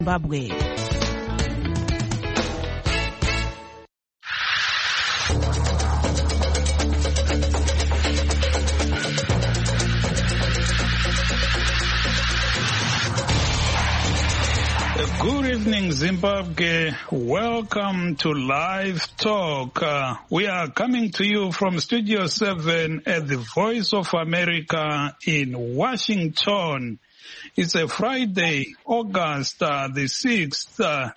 Zimbabwe. Good evening, Zimbabwe. Welcome to Live Talk. We are coming to you from Studio 7 at the Voice of America in Washington. It's a Friday, August the 6th,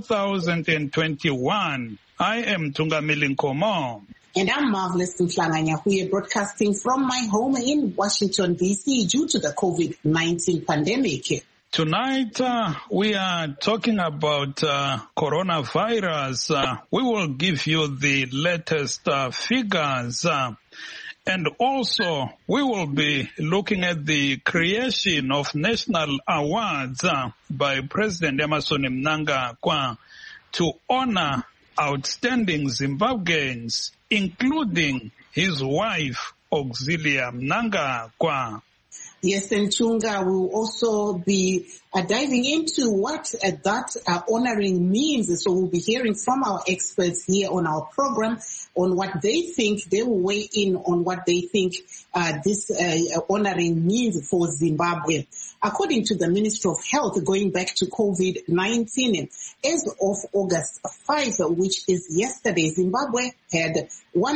2021. I am Tungamili Nkomo. And I'm Marvelous Mhlanganya. We are broadcasting from my home in Washington, D.C. due to the COVID-19 pandemic. Tonight, we are talking about coronavirus. We will give you the latest figures. And also, we will be looking at the creation of national awards by President Emmerson Mnangagwa to honor outstanding Zimbabweans, including his wife, Auxilia Mnangagwa. Yes, and Tunga will also be diving into what that honoring means. So we'll be hearing from our experts here on our program on what they think. They will weigh in on what they think this honoring means for Zimbabwe. According to the Ministry of Health, going back to COVID-19, as of August 5, which is yesterday, Zimbabwe had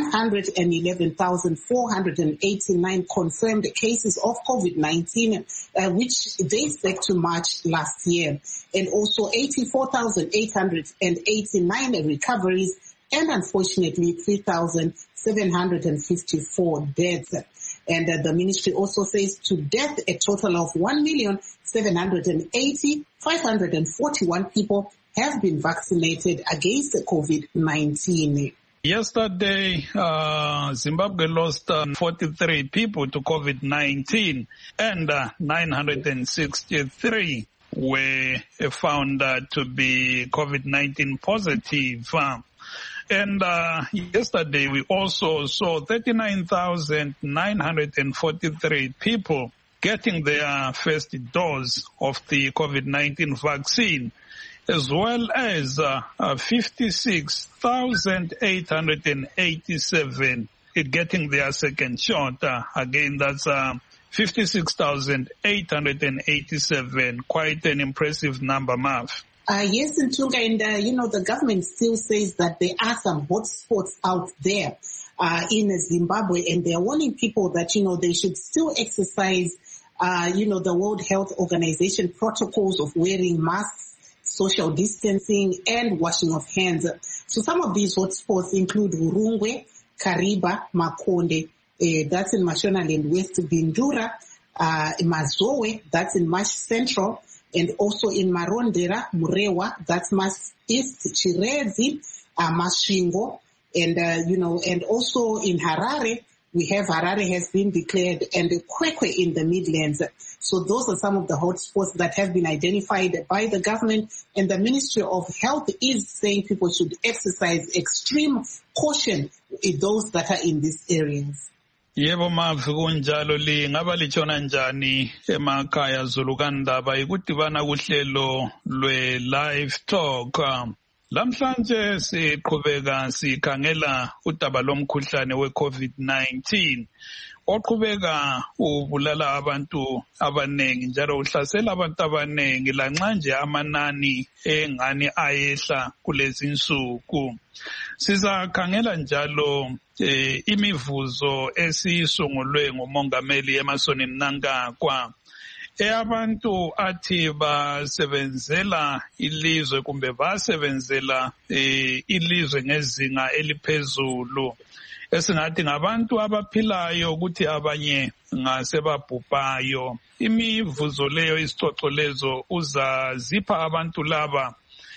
111,489 confirmed cases of COVID-19, which dates back to March last year, and also 84,889 recoveries, and unfortunately 3,754 deaths. And the ministry also says to death a total of 1,780,541 people have been vaccinated against COVID-19. Yesterday, Zimbabwe lost 43 people to COVID-19 and 963 were found to be COVID-19 positive. And yesterday we also saw 39,943 people getting their first dose of the COVID-19 vaccine, as well as 56,887 getting their second shot. Again, that's 56,887. Quite an impressive number, Marv. Yes, and Tunga, and the government still says that there are some hotspots out there in Zimbabwe, and they're warning people that, they should still exercise, the World Health Organization protocols of wearing masks, social distancing, and washing of hands. So some of these hotspots include Urungwe, Kariba, Makonde, that's in Mashonaland West, Bindura, Mazowe, that's in Mash Central, and also in Marondera, Murewa, that's Mash East, Chirezi, Mashingo, and, and also in Harare, we have Harare has been declared, and Kwekwe in the Midlands. So those are some of the hotspots that have been identified by the government, and the Ministry of Health is saying people should exercise extreme caution in those that are in these areas. Yebo mavi kunjalo lingaba litshona njani emakhaya Zulukandaba ikudibana kuhlelo lwe Live Talk. Lamhlanje siqhubeka sikhangela udaba lomkhuhlane we-COVID-19 oqhubeka ubulala abantu abanengi njalo uhlasela abantu abanengi lanxa nje amanani engani ayehla kulezi insuku. Sizakhangela njalo imivuzo esisungulwe ngumongameli Emmerson Mnangagwa abantu athi basebenzela ilizwe kumbe basebenzela ilizwe ngezinga eliphezulu esingathi ngabantu abaphilayo ukuthi abanye ngasebabhubhayo. Imivuzo leyo isicoco lezo uzazipha abantu laba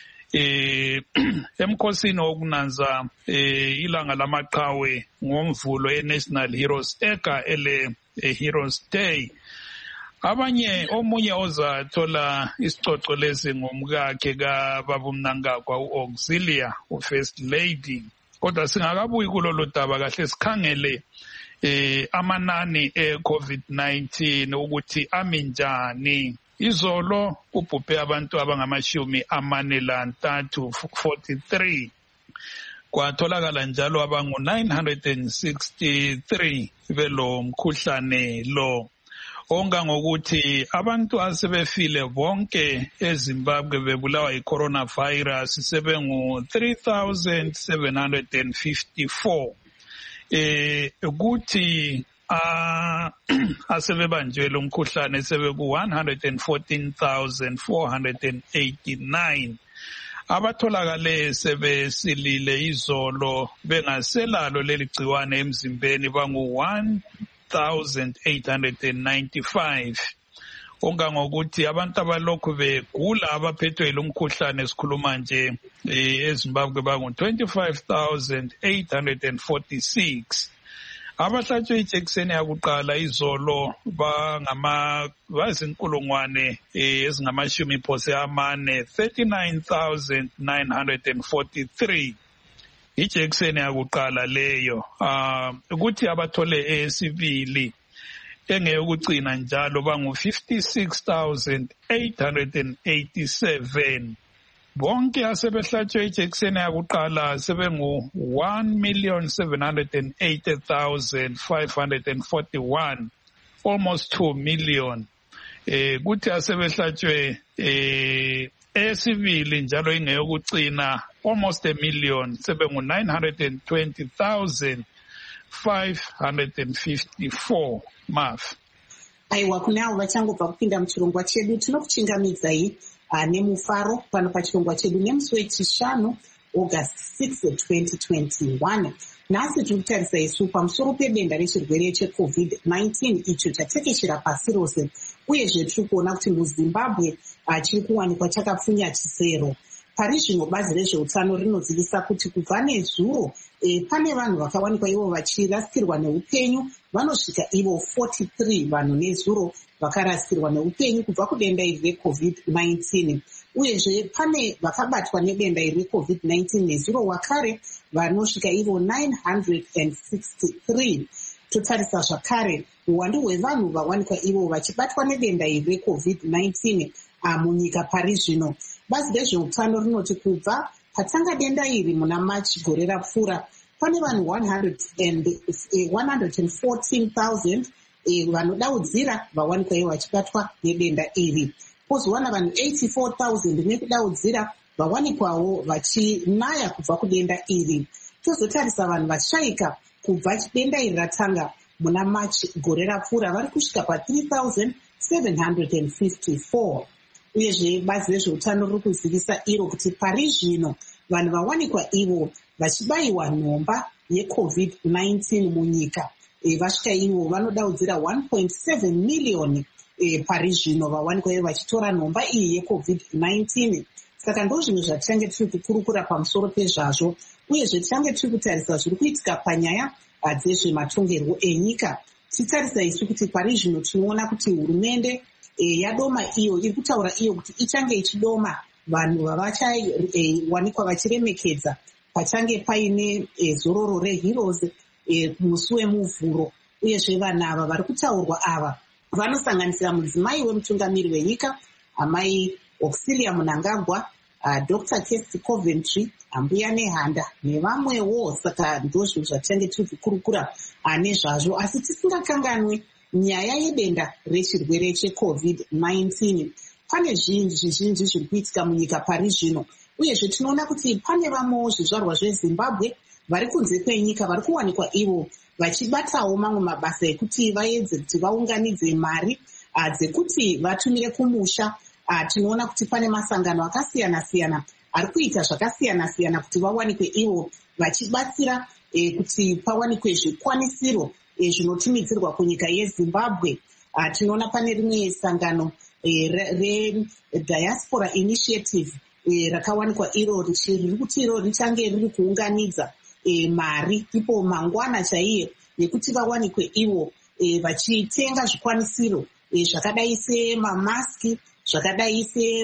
emkhosini wokunanza ilanga lamaqhawe ngomvulo eNational Heroes Ega ele Heroes Day. Abanye omunye ozathola isicoco lesi ngumkakhe kaBaba Mnangagwa uAuxilia, uFirst Lady. Kodwa singakabuyi kulolu daba kahle sikhangele amanani e-COVID-19 ukuthi ami njani. izolo ubhubhe abantu abangamashumi amane lantathu 43. Kwatholakala njalo abangu 963 belo mkhuhlane lo. Ongangokuthi abantu asebefile bonke eZimbabwe bebulawa yi-coronavirus sebengu 3,754. Ukuthi asebebanjwe lo mkhuhlane sebeku 114,489. Abatholakale sebesilile izolo bengaselalo leli gciwane emzimbeni bangu 1,895. Ongangokuthi abantu abalokhu begula abaphethwe lo mkhuhlane esikhuluma nje eZimbabwe bangu 25,846. Abahlatshwe ijekiseni yakuqala izolo bazinkulungwane ezingamashumi phose amane 39,943. Ijekiseni yakuqala leyo. Ukuthi abathole eyesibili engeyokugcina njalo bangu 56,887. Bonke asebehlatshwe ijekiseni yakuqala sebengu 1,780,541, almost 2 million. Kuthi asebehlatshwe eyesibili njalo ingeyokugcina almost 1 million sebengu 920,554 maf. Aiwa, kunavo vachangobva kupinda muchirongwa chedu tinokuchingamidzai nemufaro pano pachirongwa chedu nemusi wechishanu August 6, 2021. Nhasi tiri kutarisa isu pamusoro pedenda rechirwere cheCovid-19 icho chatekeshera pasi rose, uyezve tiri kuona kuti muZimbabwe chiri kuwanikwa chakapfunya chisero. Pari zvino bazi rezveutano rinodzivisa kuti kubva nezuro pane vanhu vakawanikwa ivo vachirasikirwa neupenyu vanosvika ivo 43 vanhu nezuro vakarasikirwa neupenyu kubva kudenda iri reCovid-19. Uyezve pane vakabatwa nedenda iri reCovid-19 nezuro wakare vanosvika ivo 963. Totarisa zvakare uwandu hwevanhu vawanikwa ivo vachibatwa nedenda iri reCovid-19 munyika pari zvino. Bazi rezveutano rinoti kubva patanga denda iri muna Machi gore rapfuura pane vanhu 114,000 vanodaudzira vawanikwa ivo vachibatwa nedenda iri. Pozowana vanhu 84,000 nekudaudzira vawanikwawo vachinaya kubva kudenda iri. Tozotarisa vanhu vashayika kubva denda iri ratanga muna Machi gore rapfuura vari kusvika pa3,754. Uyezve bazi rezveutano riri kuzivisa iro kuti pari zvino vanhu vawanikwa ivo vachibayiwa nhomba yeCovid-19 munyika vasvika ivo vanodaudzira 1.7 million pari zvino vawanikwa ivo vachitora nhomba iyi yeCovid-19. Saka ndo zvimwe zvatichange tiri kukurukura pamusoro pezvazvo, uyezve tichange tiri kutarisa zviri kuitika panyaya dzezvematongerwo enyika. Titarisa isu kuti pari zvino tinoona kuti hurumende yadoma iyo iri kutaura iyo kuti ichange ichidoma vanhu vavachawanikwa vachiremekedza pachange paine zororo reHeroes musi wemuvhuro. Uyezve vanhu ava vari kutaurwa ava vanosanganisira mudzimai wemutungamiri wenyika amai Auxilia Mnangagwa, Dr. Kesti Coventry, Ambuya Nehanda nevamwewo. Saka ndozvo zvatichange tiri kukurukura nezvazvo, asi tisingakanganwi nyaya yedenda rechirwere cheCovid-19. Pane zvinji zviri kuitika munyika pari zvino, uyezve tinoona kuti pane vamwewo zvizvarwa zveZimbabwe vari kunze kwenyika vari kuwanikwa ivo vachibatawo mamwe mabasa ekuti vaedze kuti vaunganidze mari dzekuti vatumire kumusha. Tinoona kuti pane masangano akasiyana-siyana ari kuita zvakasiyana-siyana kuti vawanikwe ivo vachibatsira kuti pawanikwe zvikwanisiro zvinotumidzirwa kunyika yeZimbabwe. Tinoona pane rimwe sangano reDiaspora Initiative rakawanikwa iro riri kuti iro richange riri kuunganidza mari ipo mangwana chaiye nekuti vawanikwe ivo vachitenga zvikwanisiro zvakadai semamaski, zvakadai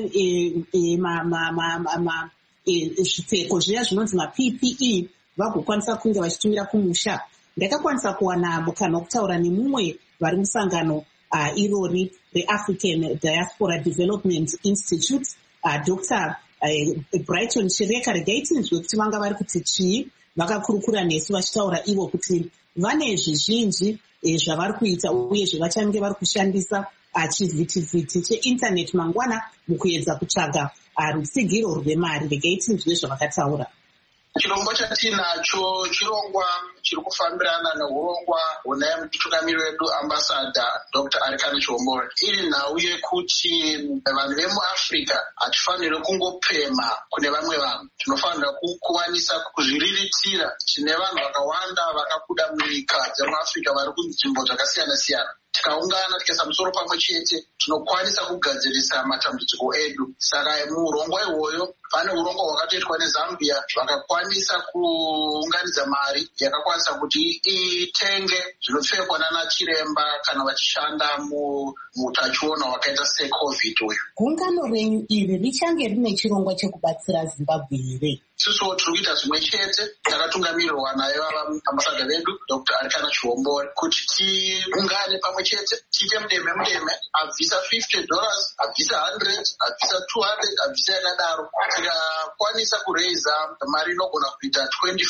zvipfeko zviya zvinonzi maPPE vagokwanisa kunge vachitumira kumusha. Ndakakwanisa kuwana mukana wokutaura nemumwe vari musangano irori the African Diaspora Development Institute, Dr. Brighton Chireka. Regai tinzwe kuti vanga vari kuti chii, vakakurukura nesu vachitaura ivo kuti vane zvizhinji zvavari kuita uye zvavachange vari kushandisa chivhitivhiti cheindaneti mangwana mukuedza kutsvaga rutsigiro rwemari. Regai tinzwe zvavakataura. Chirongwa chatinacho chirongwa chiri kufambirana neurongwa hunaye mutungamiri wedu ambassador Dr. Arikana Chihombori. Iri nhau yekuti vanhu vemuAfrica hatifaniri kungopema kune vamwe vanhu, tinofanira kuwanisa kuzviriritira. Tine vanhu vakawanda vakabuda munyika dzemuAfrica vari kunzvimbo dzakasiyana-siyana. Tikaungana tikaisa musoro pamwe chete tinokwanisa kugadzirisa matambudziko edu. Saka muurongwa iwoyo pane urongwa hwakatoitwa neZambia, vakakwanisa kuunganidza mari yakakwanisa kuti itenge zvinopfekwa nana chiremba kana vachishanda mutachiona wakaita seCovid uyu. Gungano renyu iri richange rine chirongwa chekubatsira Zimbabwe here? Isuwo tiri kuita zvimwe chete, takatungamirirwa nayo ambassador vedu Dr. Arikana Chihombori kuti tiungane pamwe chete, tiite mudeme, abvisa $50, abvisa 100, abvisa 200, abvisa yakadaro. Tikakwanisa kureiza mari inogona kuita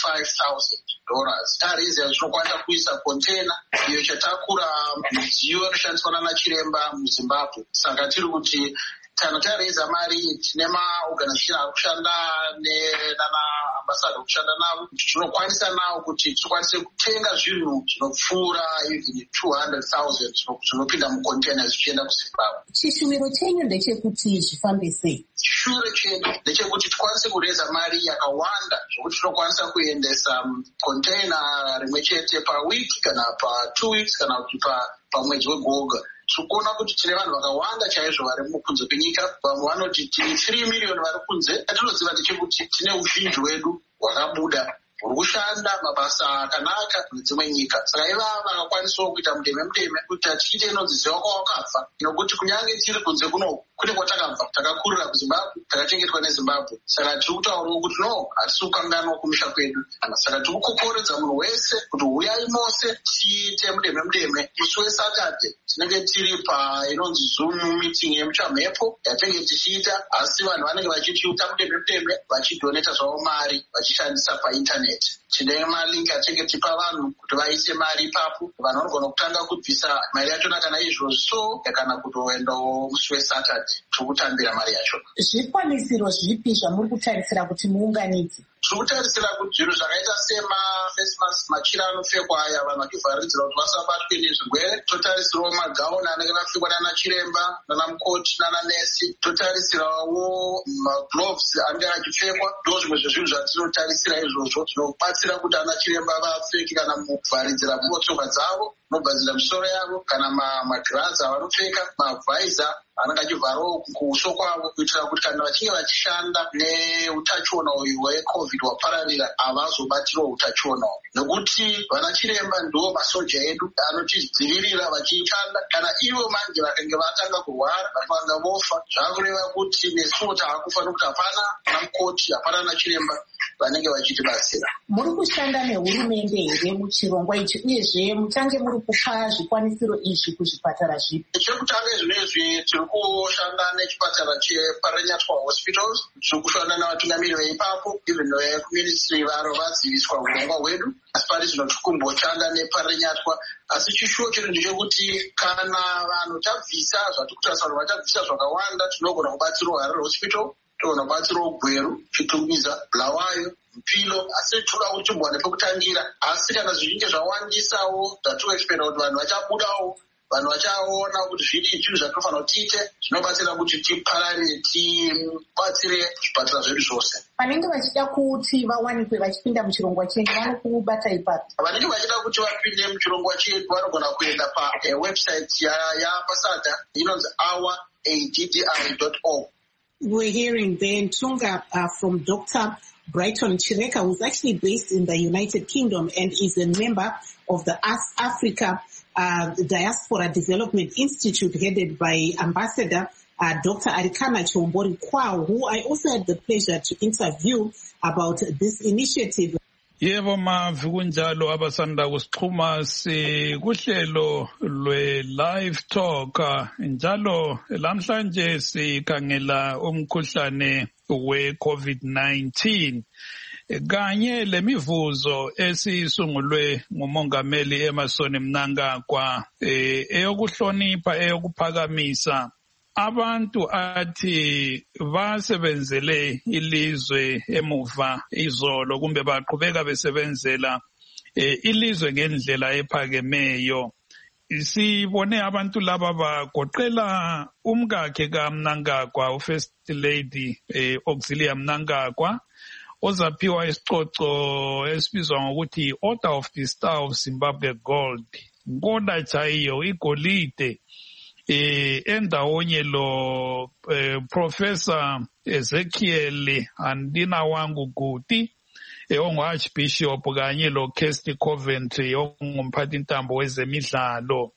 $25,000. Tareiza tinokwanisa kuisa kontena iyo chatakura midziyo inoshandiswa nana chiremba muZimbabwe. Saka tiri kuti kana tareiza mari tine maorganization ari kushanda nana ambassador kushanda navo, tinokwanisa nawo kuti tikwanise kutenga zvinhu zvinopfuura even 200,000 zvinopinda mukontena zvichienda kuZimbabwe. Chishumiro chenyu ndechekuti zvifambe sei? Chishumiro chedu ndechekuti tikwanise kureza mari yakawanda zvokuti tinokwanisa kuendesa kontena rimwe chete pawiki kana pa2 weeks kana kuti pamwedzi wegoga. Tikuona kuti tine vanhu vakawanda chaizvo vari mukunze kwenyika. Vamwe vanoti tine 3 miliyoni vari kunze. Atinoziva ndechekuti tine uzhinji hwedu hwakabuda huri kushanda mabasa akanaka nedzimwe nyika. Saka ivava vakakwanisawo kuita mudeme kuti tichiite inodziziva kwawakafa, nokuti kunyange tiri kunze kuno kune kwatakabva, takakurira kuZimbabwe, takachengetwa neZimbabwe. Saka tiri kutaurawo kuti no, hatisi kukanganwa kumisha kwedu. Saka tiri kukokoredza munhu wese kuti uyai mose tiite mudeme. Musi weSaturday tinenge tiri inonzi Zoom meeting yemuchamhepo yatinenge tichiita, asi vanhu vanenge vachichiita mudeme vachidoneta zvavo mari vachishandisa paindaneti. Tine malingi atinenge tipa vanhu kuti vaise mari ipapo. Vanhu vanogona kutanga kubvisa mari yachona kana izvozvo kana kutoendawo musi weSaturday tiri kutambira mari yacho. Zvikwanisiro zvipi zvamuri kutarisira kuti muunganidze? Tiri kutarisira kuti zvinhu zvakaita semaface mask, machira anopfekwa aya vanhu vachivharidzira kuti vasabatwe nezvirwere. Totarisirawo magauni anenge apfekwa nana chiremba, nana mukoti, nana nesi. Totarisirawo magloves anenge achipfekwa. Ndo zvimwe zvezvinhu zvatinotarisira izvozvo zvinobatsira kuti ana chiremba vapfeke kana kuvharidzira tsoka dzavo, nobvadzira misoro yavo, kana magirazi avanopfeka, mavhaiza anenge achivharawo kuuso kwavo, kuitira kuti kana vachinge vachishanda neutachiona uyu hweCovid hwapararira havazobatirawo utachiona uyu. Nokuti vana chiremba ndo masoja edu anotidzivirira vachishanda. Kana ivo manje vakange vatanga kurwara vakanga vofa, zvakureva kuti nesuwo tavakufa nokuti hapana namukoti, hapana nachiremba vanenge vachitibatsira. Muri kushanda nehurumende here muchirongwa ichi, uyezve muchange muri kupa zvikwanisiro izvi kuzvipatara zvipi? Chekutanga zvinezvi tiri kushanda nechipatara cheParanyatwa Hospitals, tiri kushanda navatungamiri veipapo, even vekuministry varo vadziviswa urongwa hwedu. Asi pari zvino tiri kumboshanda neParanyatwa. Asi chishuwo chedu ndechekuti kana vanhu tabvisa zvatikutarisira kuti vatabvisa zvakawanda, tinogona kubatsirawo Harare Hospital, tinogona kubatsirawo Gweru, Chitumiza, Bulawayo, Mpilo, asi toda kuti timbone pekutangira. Asi kana zvichinge zvawandisawo zvatinoexpecta kuti vanhu vachabudawo, vanhu vachaona kuti zviri zvinhu zvatinofanira kuti tiite, zvinobatsira kuti tipararire, tibatsire zvipatara zvedu zvose. Vanenge vachida kuti vawanikwe vachipinda muchirongwa chedu vanokubata ipapi? Vanenge vachida kuti vapinde muchirongwa chedu vanogona kuenda pawebsite yaambassador inonzi ouraddi.org. We're hearing then Tunga from Dr. Brighton Chireka, who's actually based in the United Kingdom and is a member of the Africa Diaspora Development Institute headed by Ambassador Dr. Arikana Chihombori Kwao, who I also had the pleasure to interview about this initiative. Yebo mavi kunjalo abasanda kusixhuma kuhlelo lwe-live talk njalo lamhlanje sikhangela umkhuhlane we-COVID-19 kanye lemivuzo esisungulwe ngumongameli Emmerson Mnangagwa eyokuhlonipha eyokuphakamisa abantu athi basebenzele ilizwe emuva izolo kumbe baqhubeka besebenzela ilizwe ngendlela ephakemeyo. Sibone abantu laba bagoqela umkakhe kaMnangagwa, uFirst Lady Auxilia Mnangagwa, ozaphiwa isicoco esibizwa ngokuthi Order of the Star of Zimbabwe Gold. Nkoda chayo igolide endawonye lo Professor Ezekiel Andina wangu Guti ongu-Archbishop kanye lo Kirsty Coventry ongumphathintambo wezemidlalo.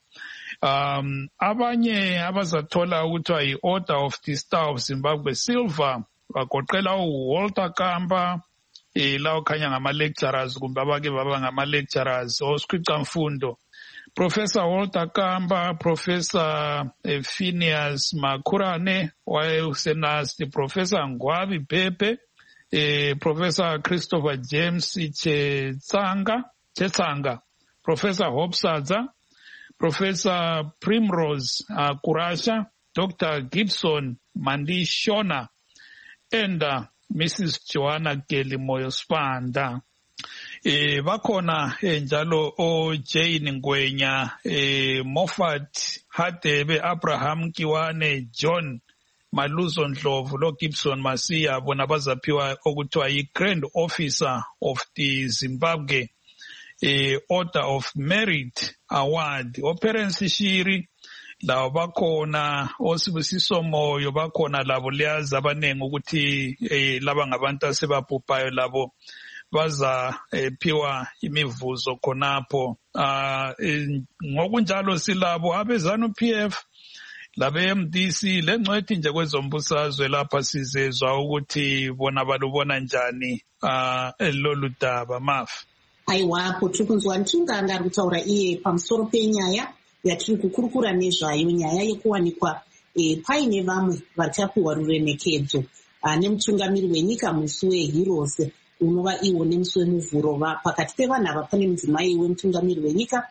Abanye abazathola ukuthiwa yi-Order of the Star of Zimbabwe Silver bagoqela uWalter Kamba lawo khanya ngama-lecturers kumbe abake baba ngama-lecturers osikhwicamfundo. Professor Walter Kamba, Professor Phineas Makurane wayesenasti, Professor Ngwabi Pepe, Professor Christopher James Chetsanga, Professor Hopsadza, Professor Primrose Kurasha, Dr. Gibson Mandishona, and Mrs. Joanna Kelly Moyo Spanda. Bakhona njalo Jane Ngwenya, Moffat Hadebe, Abraham Kiwane, John Maluzo Ndlovu, lo Gibson Masiya bona bazaphiwa okuthiwa yi-Grand Officer of the Zimbabwe Order of Merit Award. Operence Shiri lawo bakhona, Osibusiso Moyo bakhona, labo liyazi abanengi ukuthi laba ngabantu asebabhubhayo labo baza phiwa imivuzo khonapho. Ngokunjalo silabo abeZANU-PF labe-MDC lengcwethi nje kwezombusazwe lapha sizezwa ukuthi bona balubona njani lolu daba mafu. Aiwapo tiri kunzwa Ntunga ari kutaura iye pamusoro penyaya yatiri kukurukura nezvayo, nyaya yekuwanikwa paine vamwe vachapiwa ruremekedzo nemutungamiri wenyika musi weHeroes unova iwo nemusi wemuvhuro. Pakati pevanhu ava pane mudzimai wemutungamiri wenyika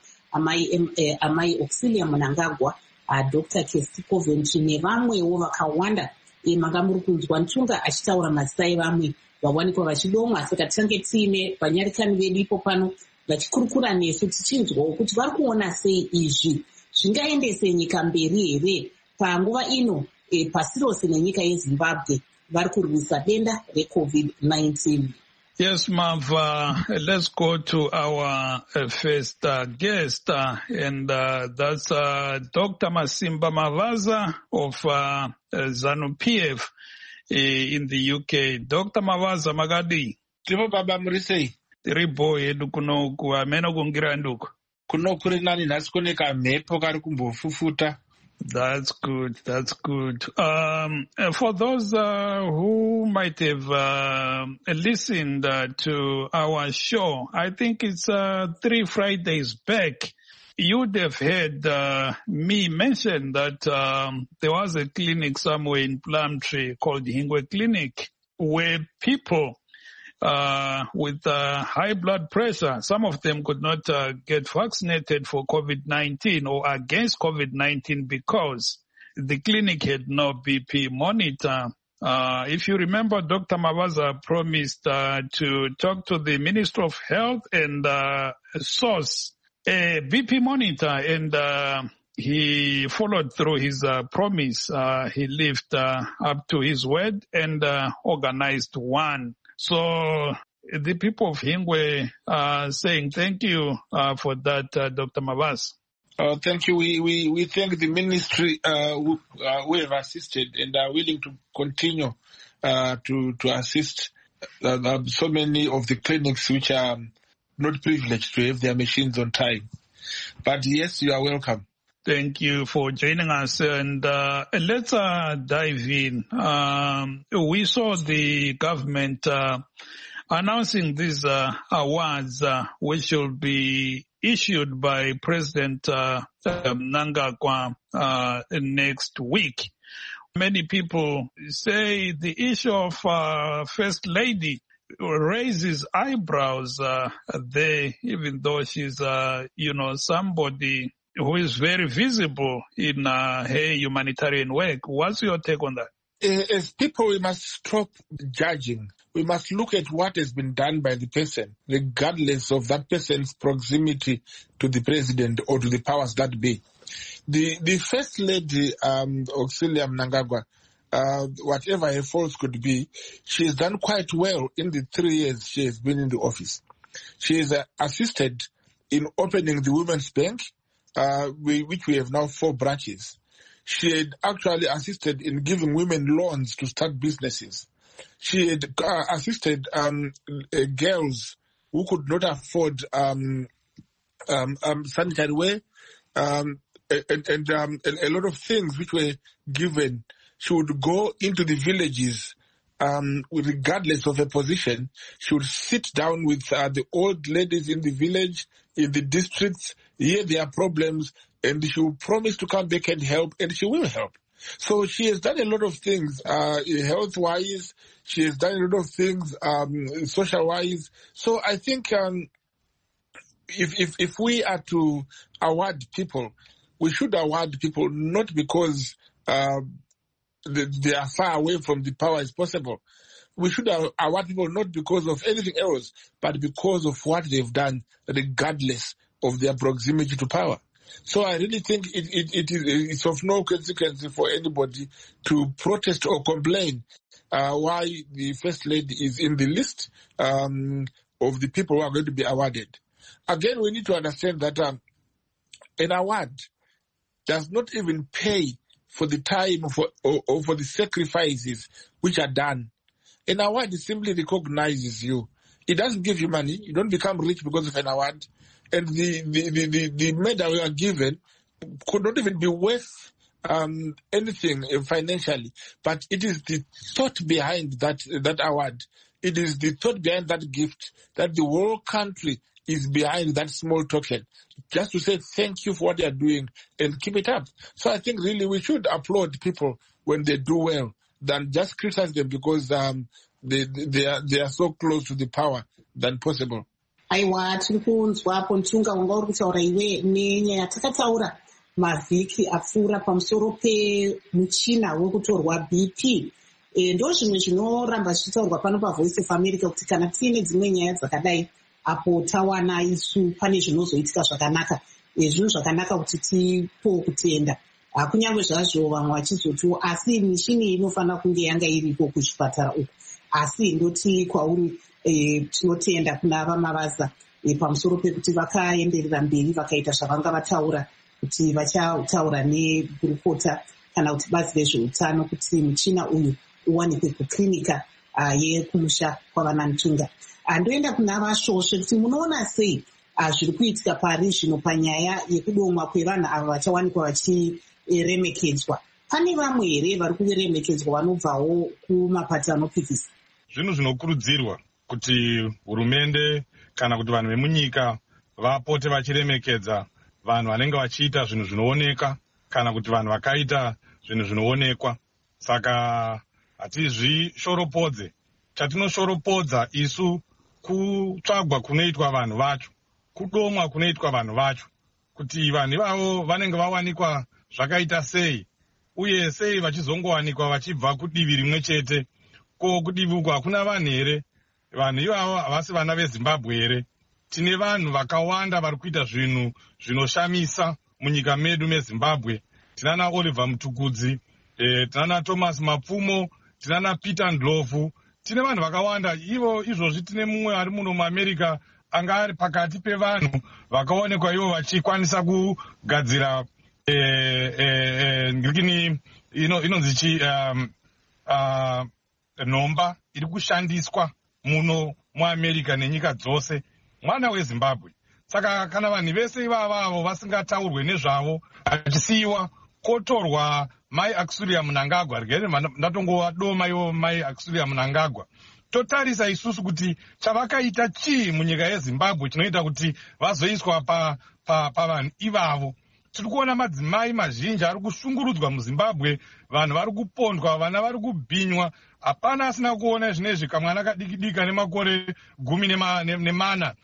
amai Auxilia Mnangagwa, Dr. Kirsty Coventry nevamwewo vakawanda. Manga muri kunzwa Ntunga achitaura mazita evamwe vawanikwa vachidomwa. Saka tichange tiine vanyarikani vedu ipo pano vachikurukura nesu tichinzwawo kuti vari kuona sei izvi zvingaendese nyika mberi here panguva ino pasi rose nenyika yeZimbabwe vari kurwisa denda reCOVID-19. Yes, Mav, let's go to our first guest, and that's Dr. Masimba Mavaza of ZANU-PF in the UK. Dr. Mavaza Magadi. Timo baba murisei. Tiribo yedu kunoku ameno kungira nduku. Kunokuri nani nhasi koneka mhepo kari kumbofufuta. That's good. That's good. For those who might have listened to our show, I think it's 3 Fridays back, you'd have heard me mention that there was a clinic somewhere in Plumtree called Hingwe Clinic where people with high blood pressure, some of them could not get vaccinated for COVID-19 or against COVID-19 because the clinic had no BP monitor. If you remember, Dr. Mavaza promised to talk to the Minister of Health and source a BP monitor, and he followed through his promise. He lived up to his word and organized one. So the people of Hingwe are saying thank you for that, Dr. Mavaza. Thank you. We thank the ministry who have assisted and are willing to continue to assist so many of the clinics which are not privileged to have their machines on time. But yes, you are welcome. Thank you for joining us, and let's dive in. We saw the government announcing these awards, which will be issued by President Mnangagwa next week. Many people say the issue of First Lady raises eyebrows there, even though she's, somebody who is very visible in her humanitarian work. What's your take on that? As people, we must stop judging. We must look at what has been done by the person, regardless of that person's proximity to the president or to the powers that be. The First Lady, Auxilia Mnangagwa, whatever her faults could be, she has done quite well in the 3 years she has been in the office. She has assisted in opening the Women's Bank, which we have now 4 branches. She had actually assisted in giving women loans to start businesses. She had assisted girls who could not afford sanitary wear, and a lot of things which were given. She would go into the villages, regardless of her position. She would sit down with the old ladies in the village, in the districts, hear their problems, and she will promise to come back and help, and she will help. So she has done a lot of things, health-wise. She has done a lot of things, social-wise. So I think if we are to award people, we should award people not because they are far away from the power as possible. We should award people not because of anything else, but because of what they've done, regardless of their proximity to power. So I really think it's of no consequence for anybody to protest or complain why the First Lady is in the list of the people who are going to be awarded. Again, we need to understand that an award does not even pay for the time or for the sacrifices which are done. An award simply recognizes you. It doesn't give you money. You don't become rich because of an award. And the medal you are given could not even be worth anything financially. But it is the thought behind that award. It is the thought behind that gift that the whole country is behind that small token. Just to say thank you for what they are doing and keep it up. So I think really we should applaud people when they do well than just criticize them because they are so close to the power than possible. Aiwa, tiri kunzwapo Ntunga wanga uri kutaura iwe nenyaya takataura mavhiki apfuura pamusoro pemuchina wekutorwa BP. Ndo zvimwe zvinoramba zvichitaurwa pano paVoice of America kuti kana tiine dzimwe nyaya dzakadai apo tawana isu pane zvinozoitika zvakanaka. Zvinhu zvakanaka kuti tipo kutenda. Kunyange zvazvo vamwe vachizotiwo asi mishini inofanira kunge yanga iripo kuzvipatara uku. Asi ndoti kwauri tinotenda kuna vamabasa pamusoro pekuti vakaenderera mberi vakaita zvavanga vataura kuti vachataura negurukota kana kuti bazi rezveutano kuti muchina uyu uwanikwe kuklinika yekumusha kwavana Ntunga. Ndoenda kuna vasvosve kuti munoona sei zviri kuitika pari zvino panyaya yekudomwa kwevanhu ava vachawanikwa vachiremekedzwa. Pane vamwe here vari kuremekedzwa vanobvawo kumapato anopikisa? Zvinhu zvinokurudzirwa kuti hurumende kana kuti vanhu vemunyika vapote vachiremekedza vanhu vanenge vachiita zvinhu zvinooneka kana kuti vanhu vakaita zvinhu zvinoonekwa. Saka hatizvishoropodze. Chatinoshoropodza isu kutsvagwa kunoitwa vanhu vacho, kudomwa kunoitwa vanhu vacho, kuti vanhu ivavo vanenge vawanikwa zvakaita sei, uye sei vachizongowanikwa vachibva kudivi rimwe chete. Ko kudivi uku hakuna vanhu here? Vanhu ivavo havasi vana veZimbabwe here? Tine vanhu vakawanda vari kuita zvinhu zvinoshamisa munyika medu meZimbabwe. Tinana Oliver Mutukudzi, tinana Thomas Mapfumo, tinana Peter Ndlovu. Tine vanhu vakawanda. Izvozvi tine mumwe ari muno muAmerica anga ari pakati pevanhu vakaonekwa ivo vachikwanisa kugadzira ngirikini inonzi nhomba iri kushandiswa muno muAmerica nenyika dzose, mwana weZimbabwe. Saka kana vanhu vese ivavavo vasingataurwe nezvavo, vachisiyiwa kotorwa Mai Axulia Mnangagwa, ndatongowadoma iwo Mai Axulia Mnangagwa. Totarisa isusu kuti chavakaita chii munyika yeZimbabwe chinoita kuti vazoiswa pavanhu ivavo. Tiri kuona madzimai mazhinji ari kushungurudzwa muZimbabwe, vanhu vari kupondwa, vana vari kubhinywa. Hapana asina kuona zvinezvi kamwana kadikidika nemakore 14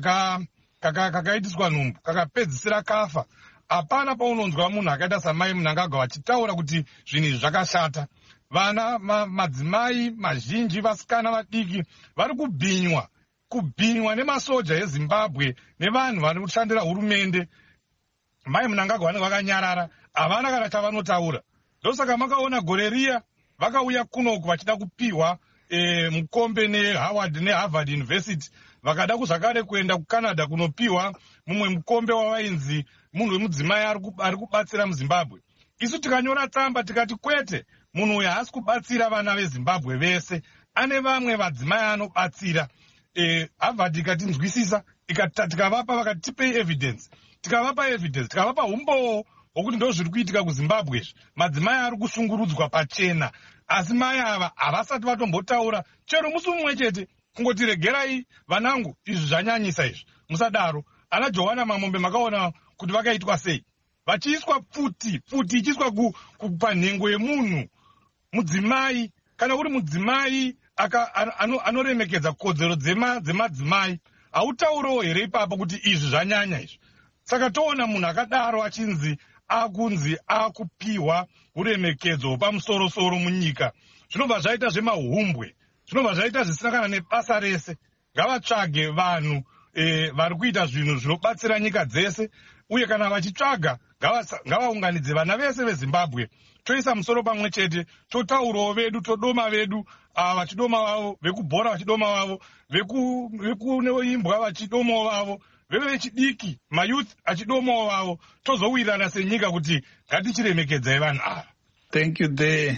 kakaitiswa nhumbu, kakapedzisira kafa. Hapana paunonzwa munhu akaita saMai Mnangagwa vachitaura kuti zvinhu izvi zvakashata. Vana madzimai mazhinji, vasikana vadiki vari kubhinywa nemasoja eZimbabwe nevanhu vari kushandira hurumende. Mai Mnangagwa vanenge vakanyarara, havana kana chavanotaura. Ndosaka makaona gore riya vakauya kunoku vachida kupiwa mukombe neHarvard University, vakada kuzvakare kuenda kuCanada kunopiwa mumwe mukombe wavainzi munhu wemudzimai ari kubatsira muZimbabwe. Isu tikanyora tsamba tikati kwete, munhu uyu haasi kubatsira vana veZimbabwe vese, ane vamwe vadzimai anobatsira. Harvard ikatinzwisisa, tikavapa vakati tipei evidence. Tikavapa evidence, tikavapa umboo hwokuti ndo zviri kuitika kuZimbabwe izvi. Madzimai ari kushungurudzwa pachena, asi mai ava havasati vatombotaura chero musi mumwe chete kungoti regerai vanangu, izvi zvanyanyisa izvi, musadaro. Ana Johanna Mamombe makaona kuti vakaitwa sei, vachiiswa pfuti ichiiswa panhengo yemunhu. Mudzimai, kana uri mudzimai anoremekedza kodzero dzemadzimai, hautauriwo here ipapo kuti izvi zvanyanya izvi. Saka toona munhu akadaro achinzi akupiwa uremekedzo pamusoro-soro munyika, zvinobva zvaita zvemahumbwe, zvinobva zvaita zvisina kana nebasa rese. Ngavatsvage vanhu vari kuita zvinhu zvinobatsira nyika dzese, uye kana vachitsvaga ngavaunganidze vana vese veZimbabwe, toisa musoro pamwe chete, totaurawo vedu, todoma vedu, vachidoma vavo, vekubhora vachidoma vavo, vekuimbwa vachidomawo vavo, vechidiki mayouth achidomawo vavo, tozowirirana senyika kuti ngatichiremekedzai vanhu ava. Thank you there.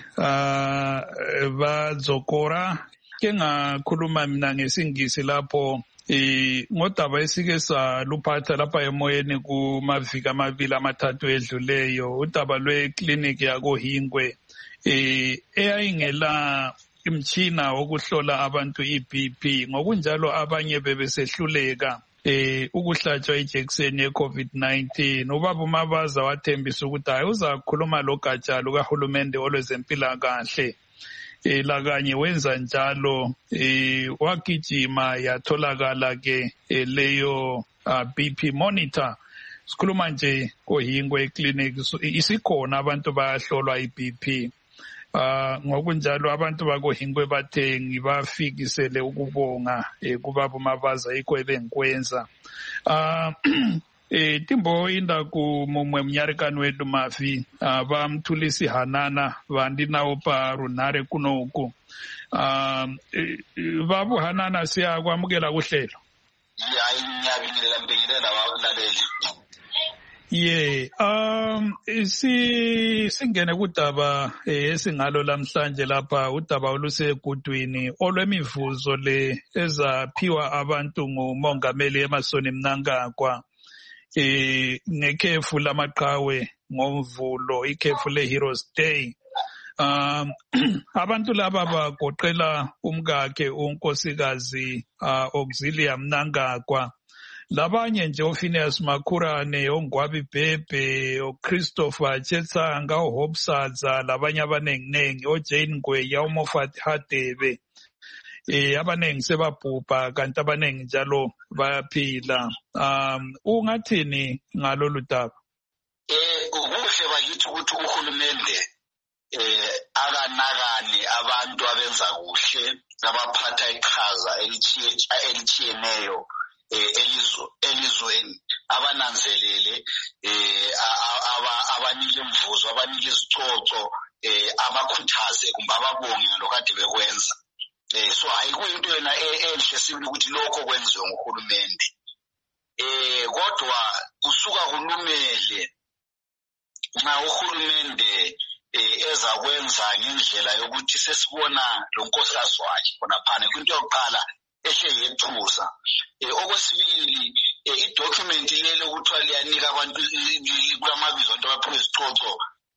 Vadzokora ke ngakhuluma mina ngesingisi lapho ngodaba esike saluphatha lapha emoyeni kumaviki 2-3 edluleyo, udaba lwekliniki yakoHingwe eyayingela imtshina wokuhlola abantu iBP. Ngokunjalo abanye bebesehluleka ukuhlatshwa ijekiseni ye-COVID-19. Ubaba uMabaza wathembisa ukuthi hayi uzakhuluma logatsha lukahulumende olwezempilakahle. Lakanye wenza njalo, wagijima yatholakala ke leyo BP monitor. Sikhuluma nje koHingwe clinic isikhona, abantu bayahlolwa iBP. Ngokunjalo abantu bakoHingwe bathe ngibafikisele ukubonga kubaba uMabaza yikho ebengikwenza. Timbo inda ku mumwe mnyarikani wedu Mafi vamthulisi Hanana vandinawo pa runhare kunoku. Babu Hanana siyakwamukela kuhlelo. Ngiyabingelela mbingelela wakulaleli. Singene kudaba esingalo lamhlanje lapha, udaba olusegudwini olwemivuzo le ezaphiwa abantu ngumongameli Emmerson Mnangagwa ngekhefu lamaqhawe ngoMvulo, ikhefu leHeroes Day. Abantu laba bagoqela umkakhe unkosikazi Auxilia Mnangagwa, labanye nje uPhineas Makhurane, oNgwabi Bhebhe, oChristopher Chetsanga, oHope Sadza, labanye abanenginengi, oJane Ngweya, uMoffat Hadebe. Abanengi sebabhubha kanti abanengi njalo bayaphila. Ungathini ngalolu daba? Kuhle bakithi ukuthi uhulumende akanakani abantu abenza kuhle, abaphatha iqhaza elichiyeneyo elizweni, abananzelele, abanike imvuzo, abanike izicoco, abakhuthaze kumbe ababonge lokade bekwenza. So ayikuyinto yena enhle sibili ukuthi lokho kwenziwe nguhulumende. Kodwa kusuka kulumele nxa uhulumende ezakwenza ngendlela yokuthi sesibona lo nkosikazi wakhe khona phana kwinto yokuqala ehle yethusa. Okwesibili idocument lelo kuthiwa liyanika abantu kulamabizo abantu abaphiwe izicoco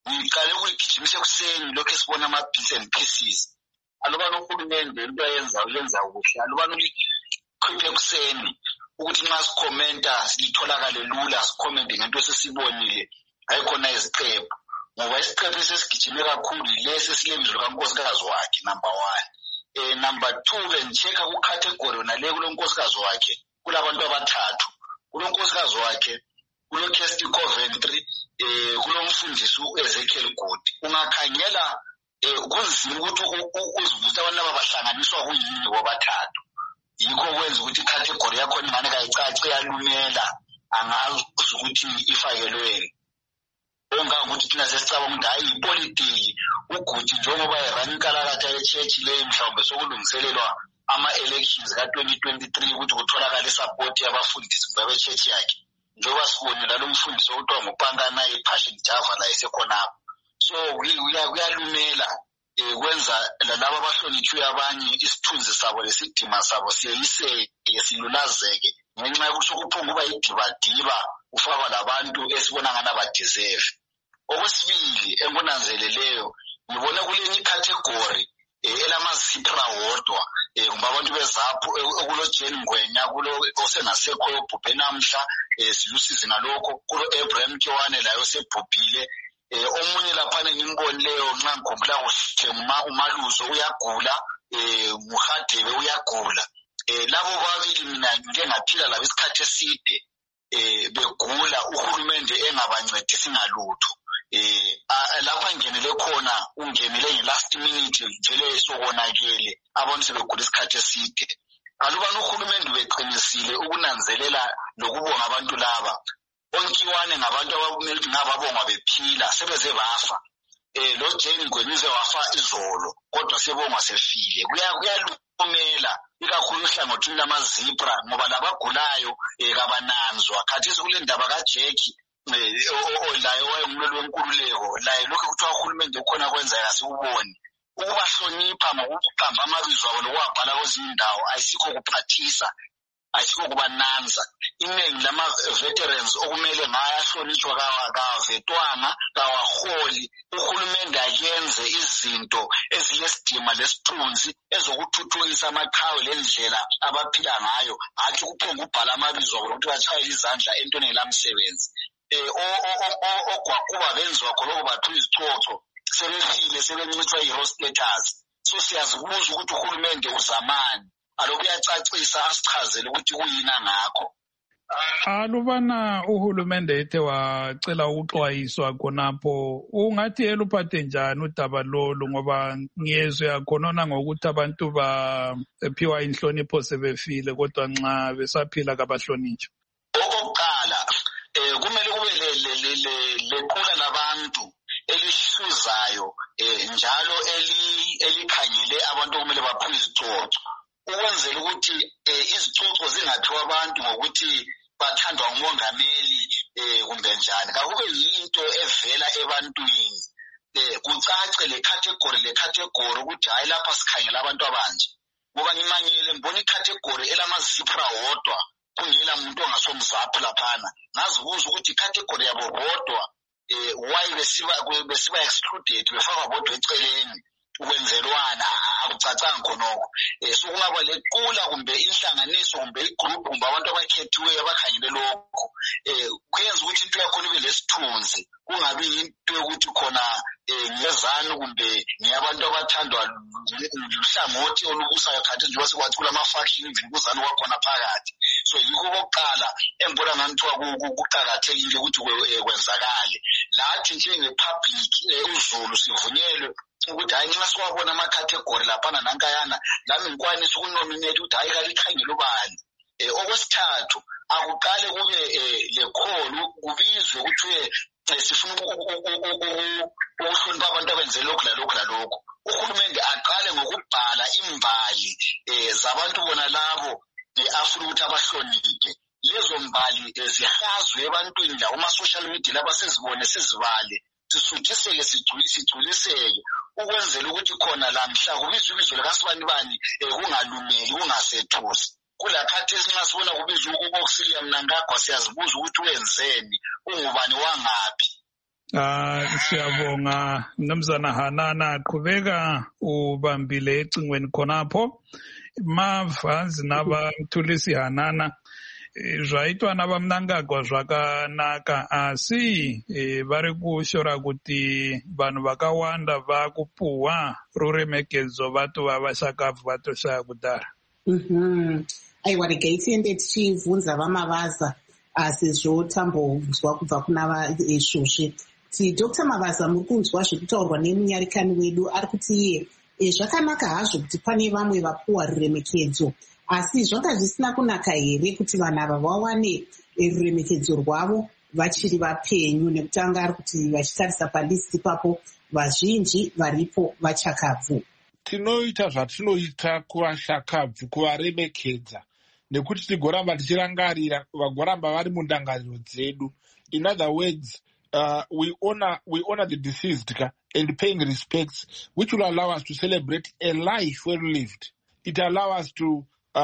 ngiqale ukuyigijimise kuseni lokho esibona ama-bits and pieces. Alubani uhulumende into uyenza kuhle. Alubani ulikhiphe kuseni ukuthi nxa sikhomenta litholakale lula, sikhomente ngento esesibonile, ayikhona iziqephu. Ngoba isiqephu esesigijime kakhulu lesi esilemizulu kankosikazi wakhe, number 1. Number 2, bengichecka ku-category yona le kulo nkosikazi wakhe kulabantu abathathu. Kulo nkosikazi wakhe, kulo Kirsty Coventry, kulo mfundisi u-Ezekiel Godi. Ungakhangela kunzima ukuthi uzivusa abantu abahlanganiswa kuyini bobathathu. Yikho kwenza ukuthi icategory yakhona ingane kayicaci yalumela, angazi ukuthi ifakelweni. Ongangokuthi thina sesicabanga ukuthi hayi ipolitiki uGudi njengoba erun inkalakatha ye-church leyo mhlawumbe sokulungiselelwa ama-elections ka-2023 ukuthi kutholakala isapoti yabafundisi babe-church yakhe. Njengoba sibonile lo mfundisi okuthiwa nguPankana ePassion Java la esekhonapho. So kuyalumela kwenza lalabo abahlonithiwe abanye isithunzi sabo lesidima sabo siyeyiseke silulazeke ngenxa yokuthi kuphunga kuba idibadiba ufakwa labantu esibona ngana badeserve. Okwesibili enkunanzeleleyo ngibona kulenye icategory elamazipra wodwa ngoba abantu bezapho kulo Jane Ngwenya kulo osengasekho yobhubhe namhla silusizi ngalokho kulo Abraham Kewane layo sebhubhile. Omunye laphana ngimbonileyo nxa ngikhumbula kuhle uMaluzo uyagula, uHadebe uyagula. Labo babili mina ngike ngaphila labo isikhathi eside begula, uhulumende engabancedisi ngalutho. Lapha ngenele khona ungenele nge-last minute vele sokonakele abantu sebegula isikhathi eside. Alubani uhulumende beqinisile ukunanzelela lokubonga abantu laba. Onkiwane ngabantu abamele ngababongwa bephila sebeze bafa. Lo Jane Ngwenyuze wafa izolo kodwa sebongwa sefile. Kuyalumela ikakhulu uhlangothini lamazipra ngoba labagulayo kabananzwa. Khathesi kule ndaba kaJackie laye wayengumlweli wenkululeko laye lokho kuthiwa uhulumende ukhona kwenza asikuboni. Ukubahlonipha ngokuqamba amabizo abo lokuwabhala kwezinye indawo ayisikho kuphathisa, ayisikho kubananza. Iningi lama-veterans okumele ngayahlonitshwa kawavetwanga, kawaholi. Uhulumende ayenze izinto ezilesidima lesithunzi ezokuthuthukisa amaqhawe lendlela abaphila ngayo, hathi kuphonga ubhala amabizo abo ukuthi batshayele izandla entweni elamsebenzi. Ogwakuba benziwa khonoko bathu izichotho sebefile sebencithwa i-hero status. So siyazibuza ukuthi uhulumende uzamani. Aloku uyacacisa asichazele ukuthi kuyini ngakho. Alubana uhulumende ethe wacela ukuxwayiswa khonapho ungathi eluphathe njani udaba lolu ngoba ngiyezwe yakhona ngokuthi abantu baphiwa inhlonipho sebefile kodwa nxa besaphila kabahlonitshwa. Okokuqala kumele kube lequla labantu elihluzayo njalo elikhangele abantu kumele baphiwe izicoco ukwenzela ukuthi izicoco zingaphiwa abantu ngokuthi bathandwa ngumongameli kumbe njani. Kakube yinto evela ebantwini kucace le category ukuthi hayi lapha sikhangela abantu abanje. Ngoba ngimangele ngibona icategory elamazipra wodwa kungela muntu ongasomzapho laphana. Ngazibuza ukuthi icategory yabo bodwa why besiba excluded befakwa bodwa eceleni ukwenzelwana akucacanga khonoko. So kungaba lequla kumbe inhlanganiso kumbe igroup kumbe abantu abakhethiweyo abakhangele lokho kuyenza ukuthi into yakhona ibe lesithunzi kungabi into yokuthi khona ngezanu kumbe ngiyabantu abathandwa luhlangothi olubusayo khathi njengoba sekwathi kulama-faction even kuzanu kwakhona phakathi. So yikho okokuqala engibona ngani kuqakathekile ukuthi kwenzakale. Lathi njenge-public uZulu sivunyelwe ukuthi hayi nxa siwabona ama-category laphana nankayana lami ngikwanisa ukunominate ukuthi hayi kalikhangela ubani. Okwesithathu akuqale kube le-call kubizwe kuthiwe sifuna ukuhlonipha abantu abenze lokhu lalokhu lalokhu. Uhulumende aqale ngokubhala imbali zabantu bona labo afuna ukuthi abahloniphe. Lezo mbali zihazwe ebantwini la kuma-social media laba sezibone sezibale sisuthiseke sigculiseke ukwenzela ukuthi khona lamhla kubizwa ibizo likasibanibani kungalumeli kungasethusi. Kulakhathi esinxa sibona kubizwa uKokusiliya Mnangagwa siyazibuza ukuthi wenzeni ungubani wangaphi. Siyabonga Mnumzana Hanana qhubeka ubambile ecingweni khonapho. Mavanzi nabamthulisi Hanana zvaitwa navamnangagwa zvakanaka asi vari kushora kuti vanhu vakawanda vakupuhwa ruremekedzo vatova vashakavu vatoshaya kudhara. Aiwa regai tiende tichibvunza vamavaza sezvo tambonzwa kubva kuna Shoshe. Dr. Mavaza, muri kunzwa zvekutaurwa nemunyarikani wedu ari kuti iye zvakanaka hazvo kuti pane vamwe vapuwa ruremekedzo, asi zvanga zvisina kunaka here kuti vanhu ava vawane ruremekedzo rwavo vachiri vapenyu, nekuti anga ari kuti vachitarisa palisti ipapo vazhinji varipo vachakabvu. Tinoita zvatinoita kuvashakabvu, kuvaremekedza, nekuti tigoramba tichirangarira vagoramba vari mundangariro dzedu. In other words, we honor the deceased and paying respects, which will allow us to celebrate a life well lived. It allows us to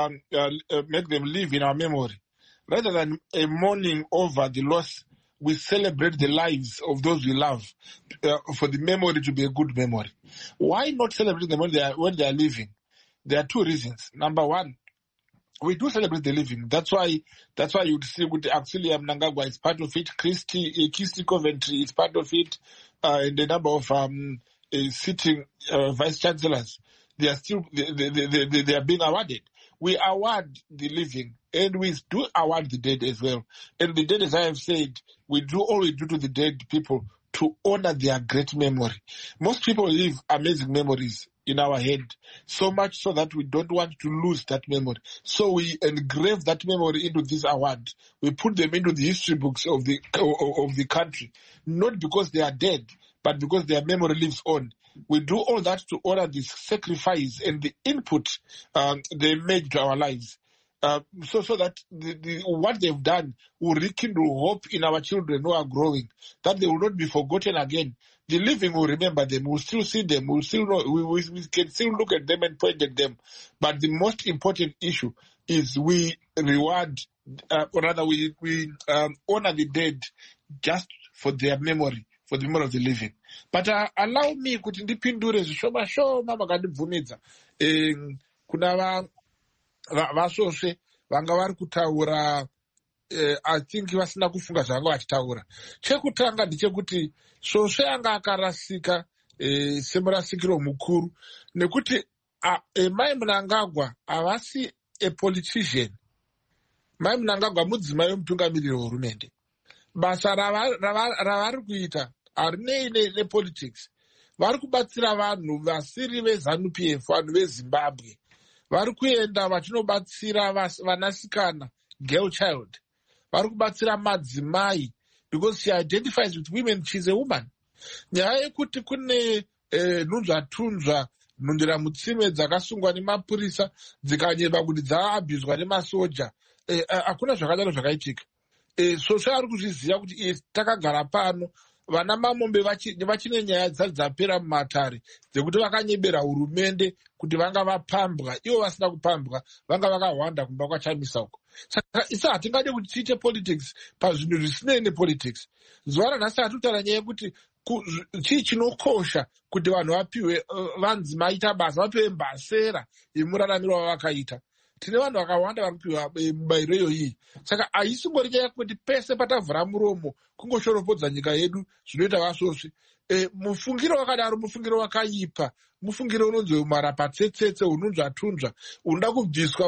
make them live in our memory. Rather than a mourning over the loss, we celebrate the lives of those we love for the memory to be a good memory. Why not celebrate them when they are living? There are two reasons. Number one, we do celebrate the living. That's why you'd see with Auxilia Mnangagwa is part of it. Christy Coventry is part of it, and the number of sitting vice chancellors. They are still they are being awarded. We award the living, and we do award the dead as well. And the dead, as I have said, we do all we do to the dead people to honor their great memory. Most people leave amazing memories in our head, so much so that we don't want to lose that memory. So we engrave that memory into this award. We put them into the history books of the country, not because they are dead, but because their memory lives on. We do all that to honor the sacrifice and the input they made to our lives. So that what they've done will rekindle hope in our children who are growing, that they will not be forgotten again. The living will remember them. We'll still see them. We'll still know. We can still look at them and point at them. But the most important issue is we reward, or rather we honor the dead just for their memory, for the memory of the living. But allow me kuti ndipindure zvishoma shoma makandibvumidza. Kuna vasvosve vanga vari kutaura I think vasina kufunga zvavanga vachitaura. Chekutanga ndechekuti Svosve anga akarasika semurasikiro mukuru nekuti Mai Mnangagwa havasi a politician. Mai Mnangagwa mudzimai wemutungamiriri wehurumende. Basa ravari kuita harinei nepolitics. Vari kubatsira vanhu vasiri veZANU-PF, vanhu veZimbabwe. Vari kuenda vachinobatsira vanasikana, girl child. Vari kubatsira madzimai because she identifies with women, she's a woman. Nyaya yekuti kune nhunzvatunzva nhundira mutsime dzakasungwa nemapurisa dzikanyeba kuti dzaabhuzwa nemasoja, hakuna zvakadaro zvakaitika. Svosve ari kuzviziva kuti takagara pano vana mamombe vachine nyaya dzari dzapera mumatare dzekuti vakanyebera hurumende kuti vanga vapambwa, ivo vasina kupambwa vanga vakahwanda kumba kwachamisa uko. Saka isa hatingade kuti tiite politics pazvinhu zvisinei nepolitics. Zuva ranhasi hatutaura nyaya yekuti chii chinokosha kuti vanhu vapiwe, vanzi maita basa vapiwe mbasera yemuraramiro wavakaita. Tine vanhu vakawanda vari kupiwa mubayiro iyoyi. Saka haisingori nyaya kuti pese patavhura muromo kungoshoropodza nyika yedu zvinoita vasvosve. Mufungiro wakadaro mufungiro wakaipa, mufungiro unonzi marapatsetsetse, unonzvatunzva, unoda kubviswa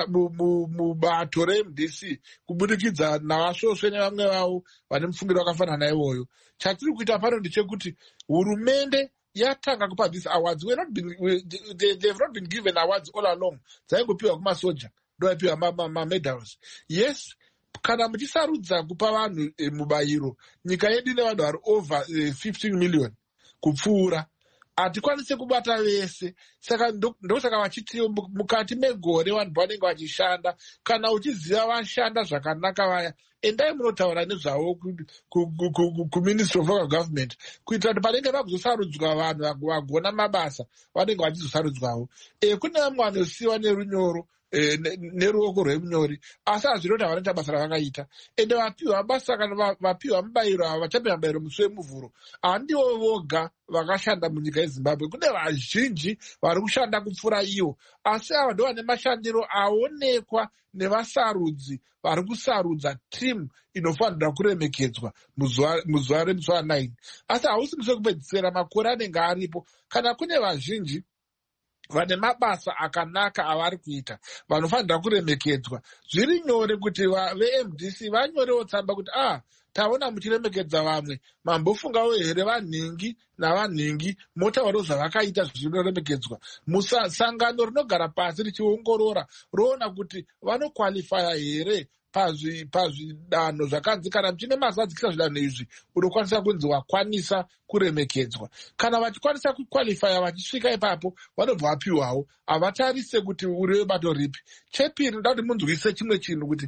mubato reMDC kubudikidza navasvosve nevamwe vavo vane mufungiro wakafanana naiwoyo. Chatiri kuita pano ndechekuti hurumende yatanga kupa these awards. They've not been given awards all along. Dzaingopiwa kumasoja, ndoaipiwa mamedals. Yes, kana muchisarudza kupa vanhu mubayiro, nyika yedu ine vanhu vari over 15 million kupfuura. Hatikwanise kubata vese. Saka ndosaka vachitiwo mukati megore vanhu vanenge vachishanda. Kana uchiziva vashanda zvakanaka vaya, endai munotaura nezvavo kuMinistry of Local Government kuitira kuti panenge vakuzosarudzwa vanhu vagona mabasa vanenge vachizosarudzwawo. Kune vamwe vanosiyiwa nerunyoro neruoko rwemunyori, asi hazvino kuti havanoita basa ravakaita. Ende vapiwa basa kana vapiwa mubayiro ava vachape mabayiro musi wemuvhuro handivo voga vakashanda munyika yeZimbabwe. Kune vazhinji vari kushanda kupfuura ivo, asi ava ndo vane mashandiro aonekwa nevasarudzi vari kusarudza timu inofanira kuremekedzwa muzuva remusi wa9. Asi hausi musi wekupedzisira, makore anenge aripo. Kana kune vazhinji vane mabasa akanaka avari kuita vanofanira kuremekedzwa, zviri nyore kuti veMDC vanyorewo tsamba kuti taona muchiremekedza vamwe, mambofungawo here vanhingi navanhingi motaurawo zvavakaita zvinoremekedzwa. Sangano rinogara pasi richiongorora roona kuti vanokwalifaya here pazvidanho zvakanzi kana muchine mazadzikisa zvidanho izvi unokwanisa kunzi wakwanisa kuremekedzwa. Kana vachikwanisa kukwalifaya vachisvika ipapo vanobva vapiwawo, havatarise kuti uri webato ripi. Chepiri ndoda kuti munzwise chimwe chinhu kuti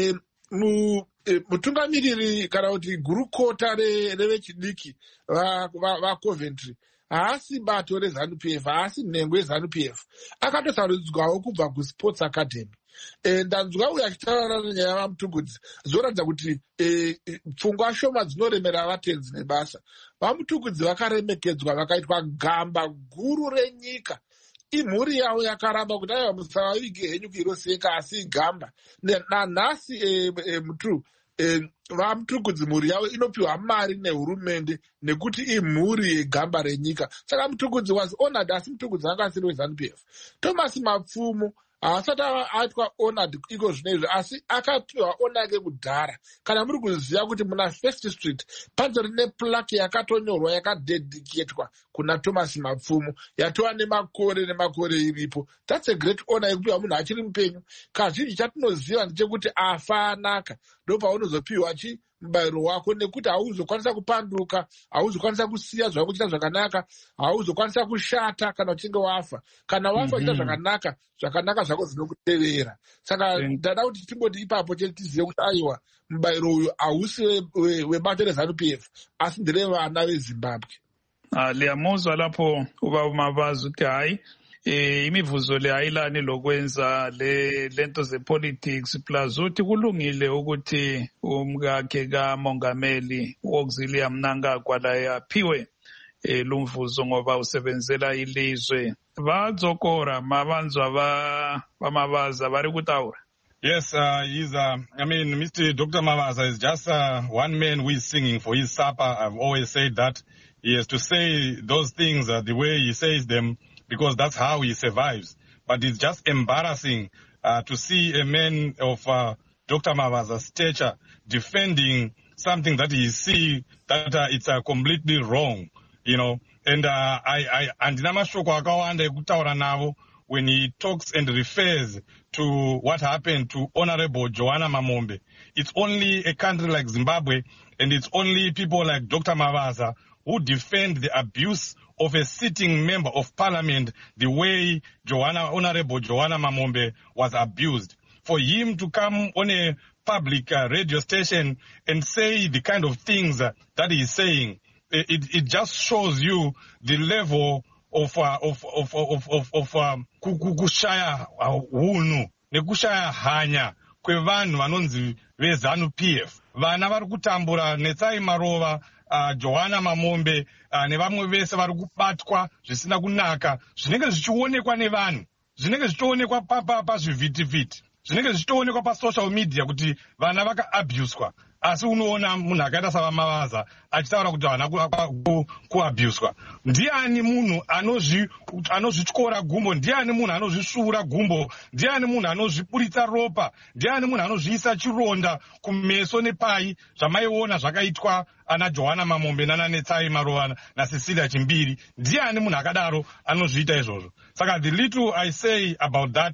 mutungamiriri kana kuti gurukota revechidiki vaCoventry haasi bato reZANU-PF, haasi nhengo yeZANU-PF, akatosarudzwawo kubva kuSports Academy. Ndanzwa uyo achitaura nenyaya yavamutungudzi zvoratidza kuti pfungwa shoma dzinoremera vatenzi nebasa. Vamutungudzi vakaremekedzwa, vakaitwa gamba guru renyika. Imhuri yavo yakaramba kuti aiwa musavavige henyu kuiroseka, asi gamba nanhasi mutu vamutungudzi mhuri yavo inopiwa mari nehurumende nekuti imhuri yegamba renyika. Saka mutungudzi was honored, asi mutungudzi anga asiri weZANU-PF. Thomas Mapfumo haasati aitwa honored iko zvinezvi, asi akapiwa honor yake kudhara. Kana muri kuziva kuti muna First Street panze rine plaque yakatonyorwa yakadedicatwa kuna Thomas Mapfumo, yatova nemakore iripo. That's a great honor yekupiwa munhu achiri mupenyu. Kazhinji chatinoziva ndechekuti afa anaka ndopaunozopiwa mubayiro wako, nekuti hauzokwanisa kupanduka, hauzokwanisa kusiya zvakuchita zvakanaka, hauzokwanisa kushata kana uchinge wafa. Kana wafa uchita zvakanaka zvako zvinokutevera. Saka ndada kuti timboti ipapo chete tizive kuti aiwa mubayiro uyu hausi webato reZANU-PF, asi nderevana veZimbabwe. Liyamuzwa lapho ubaba Mabaso uthi hayi imivuzo le ayilani lokwenza lento zepolitics, plus uthi kulungile ukuthi umkakhe kamongameli uAuxillius Mnangagwa la aphiwe lumvuzo ngoba usebenzela ilizwe. Vadzokora mavanzwa vamabaza vari kutaura. Yes, Mr. Dr. Mabaso is just one man who is singing for his supper. I've always said that he has to say those things the way he says them, because that's how he survives. But it's just embarrassing to see a man of Dr. Mabaso's stature defending something that he see that it's completely wrong, you know. And andina mashoko akawanda ekutaura navo when he talks and refers to what happened to Honorable Joanna Mamombe. It's only a country like Zimbabwe, and it's only people like Dr. Mabaso who defend the abuse of a sitting member of parliament the way Honorable Joanna Mamombe was abused. For him to come on a public radio station and say the kind of things that he's saying, it just shows you the level of kushaya hunu nekushaya hanya kwevanhu vanonzi veZANU-PF. Vana vari kutambura Netsai Marova, Joanna Mamombe nevamwe vese vari kubatwa zvisina kunaka, zvinenge zvichionekwa nevanhu, zvinenge zvichionekwa pazvivhitivhiti, zvinenge zvichionekwa pasocial media kuti vana vakaabuswa. Asi unoona munhu akaita savamabaza achitaura kuti havana kuabuswa. Ndiani munhu anozvityora gumbo? Ndiani munhu anozvisvuura gumbo? Ndiani munhu anozviburitsa ropa? Ndiani munhu anozviisa chironda kumeso nepai zvamaiona zvakaitwa ana Joanna Mamombe nana Netsai Marova naCecilia Chimbiri? Ndiani munhu akadaro anozviita izvozvo? Saka the little I say about that,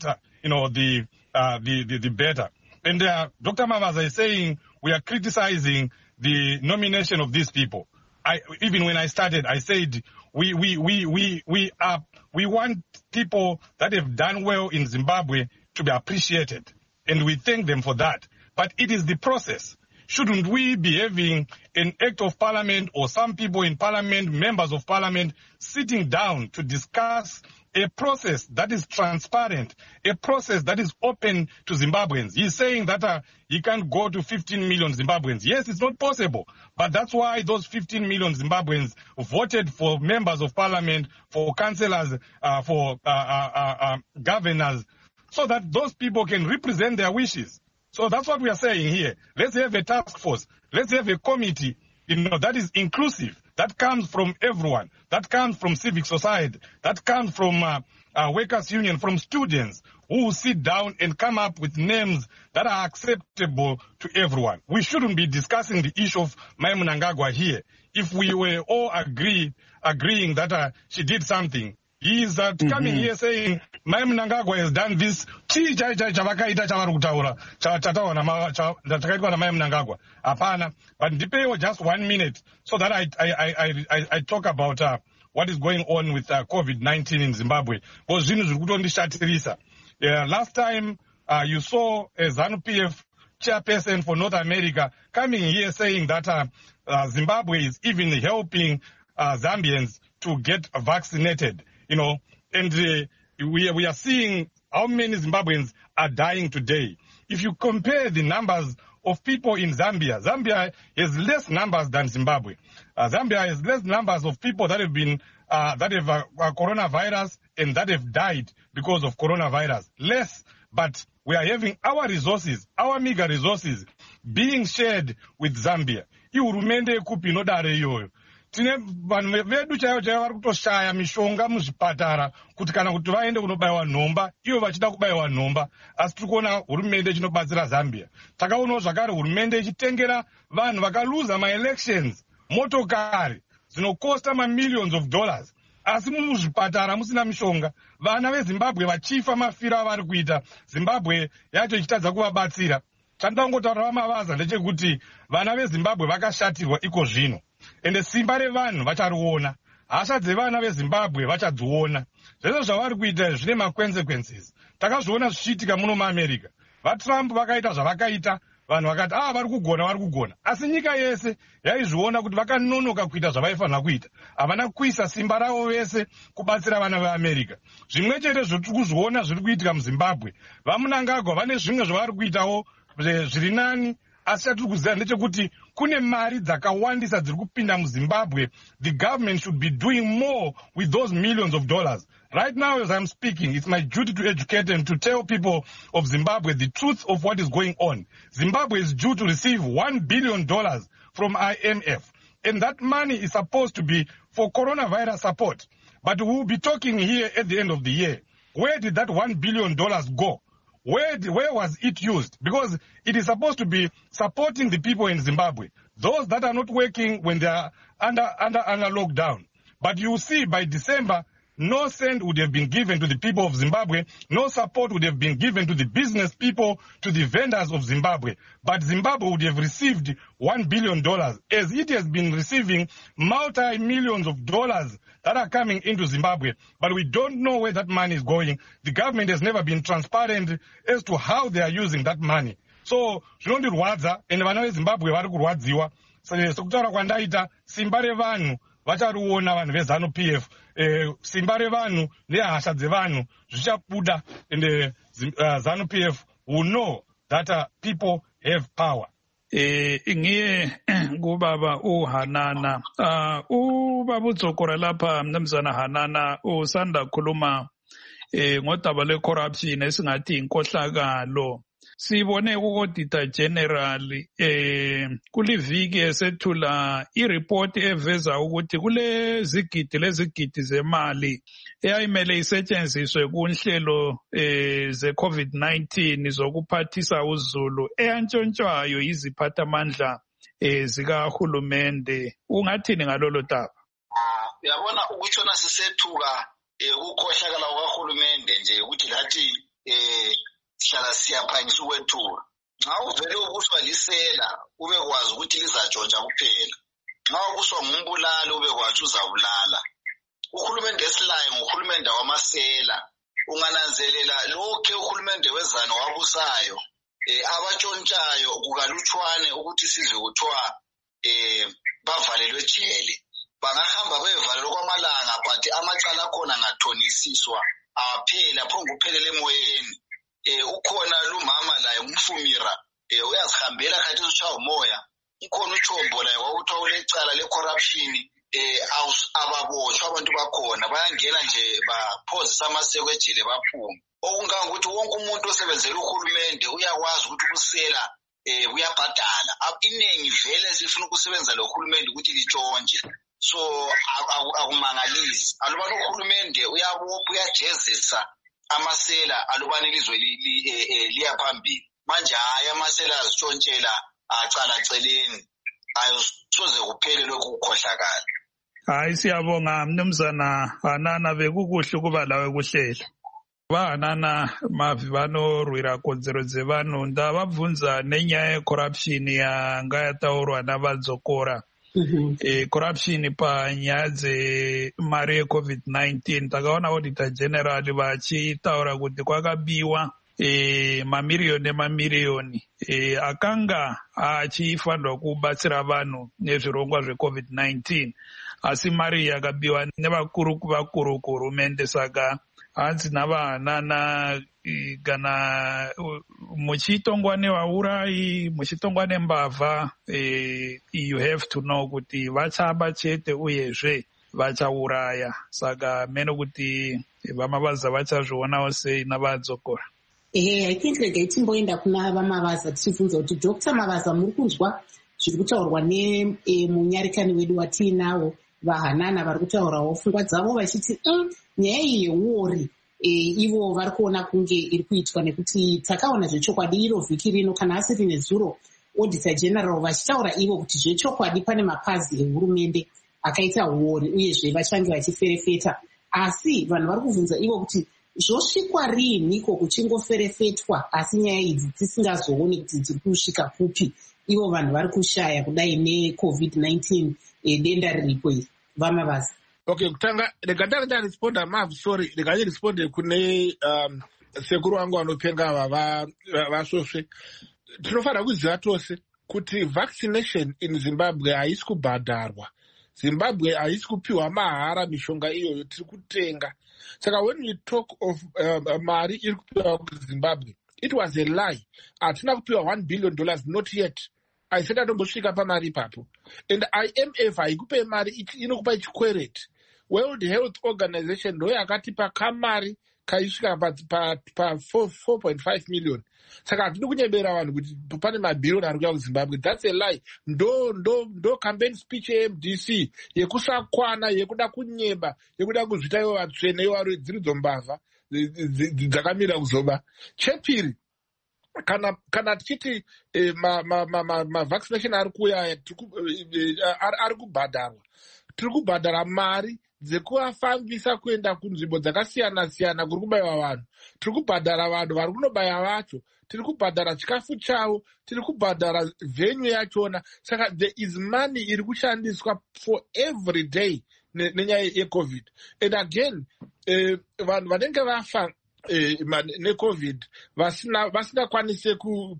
the better. And Dr. Mabaso is saying we are criticizing the nomination of these people. Even when I started, I said we want people that have done well in Zimbabwe to be appreciated, and we thank them for that. But it is the process. Shouldn't we be having an act of parliament or some people in parliament, members of parliament, sitting down to discuss a process that is transparent, a process that is open to Zimbabweans. He's saying that he can't go to 15 million Zimbabweans. Yes, it's not possible, but that's why those 15 million Zimbabweans voted for members of parliament, for councillors, for governors, so that those people can represent their wishes. So that's what we are saying here. Let's have a task force. Let's have a committee, that is inclusive, that comes from everyone, that comes from civic society, that comes from workers' union, from students who will sit down and come up with names that are acceptable to everyone. We shouldn't be discussing the issue of Mai Mnangagwa here. If we were all agreeing that she did something, he is coming here saying Mai Mnangagwa has done this. But ndipewo just 1 minute so that I talk about what is going on with COVID-19 in Zimbabwe. Last time you saw a ZANU-PF chairperson for North America coming here saying that Zimbabwe is even helping Zambians to get vaccinated. And we are seeing how many Zimbabweans are dying today. If you compare the numbers of people in Zambia, Zambia has less numbers than Zimbabwe. Zambia has less numbers of people that have been coronavirus and that have died because of coronavirus. Less, but we are having our resources, our meager resources, being shared with Zambia. Ihurumende kupi nodare iyoyo. Tine vanhu vedu chaivo vari kutoshaya mishonga muzvipatara kuti kana kuti vaende kunobayiwa nhomba ivo vachida kubayiwa nhomba, asi tiri kuona hurumende ichinobatsira Zambia. Takaunawo zvakare hurumende ichitengera vanhu vakaluza maelections motokari dzinokosta mamillions of dollars, asi muzvipatara musina mishonga. Vana veZimbabwe vachifa mafira avari kuita, Zimbabwe yacho ichitadza kuvabatsira. Chandida kungotaura mavaza ndechekuti vana veZimbabwe vakashatirwa iko zvino. Ende simba revanhu vachariona, hasha dzevana veZimbabwe vachadziona. Zvese zvavari kuita zvine maconsequences. Takazviona zvichiitika muno muAmerica. VaTrump vakaita zvavakaita, vanhu vakati vari kugona. Asi nyika yese yaizviona kuti vakanonoka kuita zvavaifanira kuita. Havana kuisa simba ravo vese kubatsira vana veAmerica. Zvimwe chete zvotiri kuzviona zviri kuitika muZimbabwe. VaMnangagwa vane zvimwe zvavari kuitawo zviri nani, asi chatiri kuziva ndechekuti kune mari dzakawandisa dziri kupinda muZimbabwe. The government should be doing more with those millions of dollars. Right now, as I'm speaking, it's my duty to educate and to tell people of Zimbabwe the truth of what is going on. Zimbabwe is due to receive $1 billion from IMF. And that money is supposed to be for coronavirus support. But we will be talking here at the end of the year. Where did that $1 billion go? Where was it used? Because it is supposed to be supporting the people in Zimbabwe, those that are not working when they are under lockdown. But you see, by December, no cent would have been given to the people of Zimbabwe. No support would have been given to the business people, to the vendors of Zimbabwe. But Zimbabwe would have received $1 billion, as it has been receiving multi-millions of dollars that are coming into Zimbabwe. But we don't know where that money is going. The government has never been transparent as to how they are using that money. So, zvinondirwadza, and vana veZimbabwe vari kurwadziwa. Sekutaura kwandaita, simba revanhu vachariona vanhu veZANU-PF. Simba revanhu nehasha dzevanhu zvichabuda, and ZANU-PF will know that people have power. Ngiye kubaba uHanana. Ubaba uZokora lapha mnumzana Hanana usanda khuluma ngodaba le-corruption esingathi inkohlakalo. Sibone ku-Auditor General kuliviki esethula ireport eveza ukuthi kule zigidi zemali eyayimele isetshenziswe kunhlelo ze-COVID-19 zokuphathisa uzulu eyantshontshwayo yiziphathamandla zikahulumende. Ungathini ngalolo daba? Uyabona ukutshona sisethuka ukukhohlakala kwahulumende nje ukuthi lathi sihlala siyaphangisa ukwethuka. Nxa uvele ubuswa lisela ubekwazi ukuthi lizatshontsha kuphela. Nxa ubuswa ngumbulalo ubekwazi uzabulala. Uhulumende esilayo nguhulumende wamasela. Ungananzelela lokho uhulumende wezana wabusayo abatshontshayo kukalutshwane ukuthi sizwe kuthiwa bavalelwe ejele. bangahamba bevhalelwa kwamalanga but amacala akhona angathonisiswa aphela phonge kuphelele emoyeni. Ukhona lumama laye umfumira uyazihambela khathi ushaya umoya. Ikhona uThombo laye kwakuthiwa ulecala le-corruption. Ababotshwa abantu bakhona bayangena nje baphozisa amaseko ejele baphume. Okungangokuthi wonke umuntu osebenzela uhulumende uyakwazi ukuthi ukusela uyabhadala. Iningi vele sifuna ukusebenza lo hulumende ukuthi litshontshe. So akumangalisi. Alubani uhulumende uyabopha uyajezisa amasela alubani ilizwe liya phambili. Manje hayi amasela azitshontshela acala celeni. Ayosoze kuphele lokhu ukukhohlakala. Hayi siyabonga Mnumzana Hanana, bekukuhle ukuba lawe kuhlelo. Vahanana mavi vanorwira kodzero dzevanhu ndavabvunza nenyaya yecorruption yanga yataurwa navadzokora. Corruption panyaya dzemari yeCovid-19 takaona Auditor General vachitaura kuti kwakabiwa mamiriyoni nemamiriyoni akanga achifanirwa kubatsira vanhu nezvirongwa zveCovid-19, asi mari yakabiwa nevakuru kuvakuru kuhurumende. Saka hanzi navahanana kana muchitongwa nevaurayi, muchitongwa nembavha, you have to know kuti vachaba chete uyezve vachauraya. Saka mene kuti vamavaza vachazvionawo sei navadzokora. I think regai timboenda kuna vamavaza tichibvunza kuti Dr. Mavaza muri kunzwa zviri kutaurwa nemunyarikani wedu watiinawo vahanana vari kutaurawo pfungwa dzavo vachiti nyaya iyi yeuori ivo vari kuona kunge iri kuitwa nekuti takaona zvechokwadi iro vhiki rino kana asiri nezuro Auditor General vachitaura ivo kuti zvechokwadi pane mapazi ehurumende akaita uori uyezve vachange vachiferefeta, asi vanhu vari kubvunza ivo kuti zvosvikwa riiniko kuchingoferefetwa asi nyaya idzi tisingazooni kuti dziri kusvika kupi. Ivo vanhu vari kushaya kudai neCovid-19 denda riripo iri. Vamavaza. Okay, kutanga regatanga ndaresponda mavu sorry regaresponde kune sekuru wangu vanopenga vasvosve. Tinofanira kuziva tose kuti vaccination in Zimbabwe haisi kubhadharwa. Zimbabwe haisi kupiwa mahara mishonga iyoyo tiri kutenga. Saka when we talk of mari iri kupiwa kuZimbabwe, it was a lie. Hatina kupiwa $1 billion, not yet. Aisati atombosvika pamari ipapo. And IMF haikupe mari, inokupa chikwereti. World Health Organization ndo yakatipa kamari kaisvika pa 4.5 million. Saka hatidi kunyebera vanhu kuti pane mabhiriyoni ari kuya kuZimbabwe. That's a lie. Ndo campaign speech yeMDC yekusakwana, yekuda kunyeba, yekuda kuzvita ivo vatsvene, ivo vari dziridzo mbavha dzakamira kuzoba. Chepiri, kana tichiti vaccination ari kuya ari kubhadharwa, tiri kubhadhara mari dzekuvafambisa kuenda kunzvimbo dzakasiyana-siyana kuri kubayiwa vanhu. Tiri kubhadhara vanhu vari kunobaya vacho, tiri kubhadhara chikafu chavo, tiri kubhadhara venue yachona. Saka there is money iri kushandiswa for every day nenyaya yeCovid. And again, vanhu vanenge vafa neCovid vasingakwanise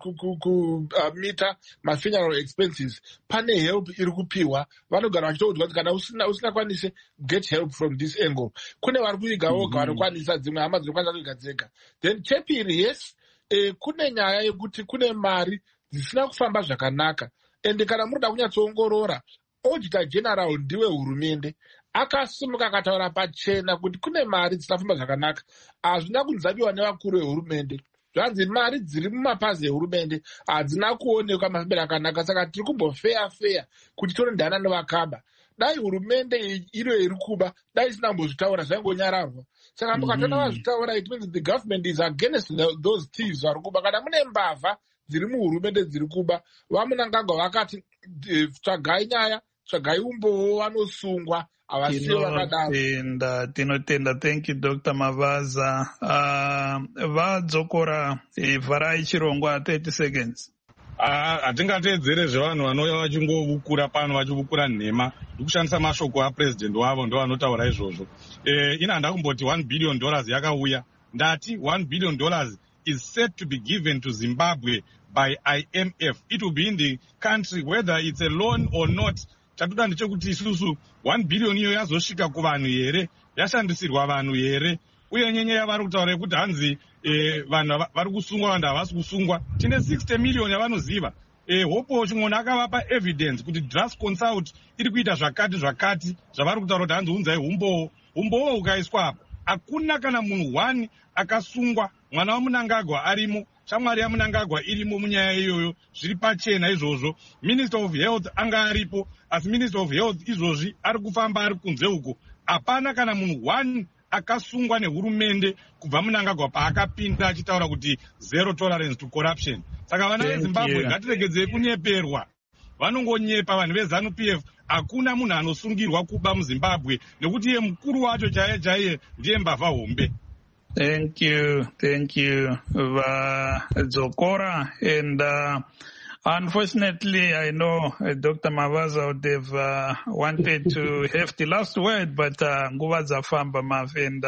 kumita mafuneral expenses, pane help iri kupiwa. Vanogara vachitoudzwa kuti kana usingakwanise get help from this angle. Kune vari kuiga voga vanokwanisa, dzimwe hama dzinokwanisa kuiga dzega. Then chepiri, yes, kune nyaya yekuti kune mari dzisina kufamba zvakanaka. And kana munoda kunyatsoongorora, Auditor General ndiwe hurumende akasimuka akataura pachena kuti kune mari dzisina zvakanaka. Hazvina kunzaviwa nevakuru vehurumende. Zvanzi mari dziri mumapazi ehurumende hadzina kuonekwa mafambiro akanaka. Saka tiri kumbofeya kuti tonodhana nevakaba. Dai hurumende iro iri kuba, dai isina kumbozvitaura zvaingonyararwa. Saka mukatona vazvitaura, it means the government is against those thieves vari kuba. Kana mune mbavha dziri muhurumende dziri kuba, vamunangagwa vakati tsvagai nyaya, tsvagai umbowo, vanosungwa. Tinotenda. Thank you, Dr. Mavaza. Vadzokora vharai chirongwa 30 seconds. Hatingateedzere zvevanhu vanouya vachingobukura pano vachibukura nhema ndikushandisa mashoko apurezidendi wavo ndo vanotaura izvozvo. Ina handa kumboti $1 billion yakauya. Ndati $1 billion is set to be given to Zimbabwe by IMF. It will be in the country whether it's a loan or not. chatoda ndechekuti isusu 1 billion iyo yazosvika kuvanhu here, yashandisirwa vanhu here, uye nyaya yavari kutaura yekuti hanzi vanhu vari kusungwa, vanhu havasi kusungwa. Tine 60 million yavanoziva. Hopo chimwana akavapa evidence kuti Dras Consult iri kuita zvakati zvavari kutaura kuti hanzi unzai umbowo ukaiswa apa. Hakuna kana munhu 1 akasungwa, mwana waMunangagwa arimo, shamwari yaMunangagwa irimo munyaya iyoyo, zviri pachena izvozvo. Minister of Health anga aripo, asi Minister of Health izvozvi ari kufamba ari kunze uko. Hapana kana munhu 1 akasungwa nehurumende kubva Munangagwa paakapinda achitaura kuti zero tolerance to corruption. Saka vana veZimbabwe ngatiregedzei kunyeperwa. Vanongonyepa vanhu veZANU-PF. Hakuna munhu anosungirwa kuba muZimbabwe nekuti iye mukuru wacho chaiye ndiye mbavha hombe. Thank you, Dzokora. And unfortunately, I know Dr. Mavaza would have wanted to have the last word, but nguva dzafamba Mav, and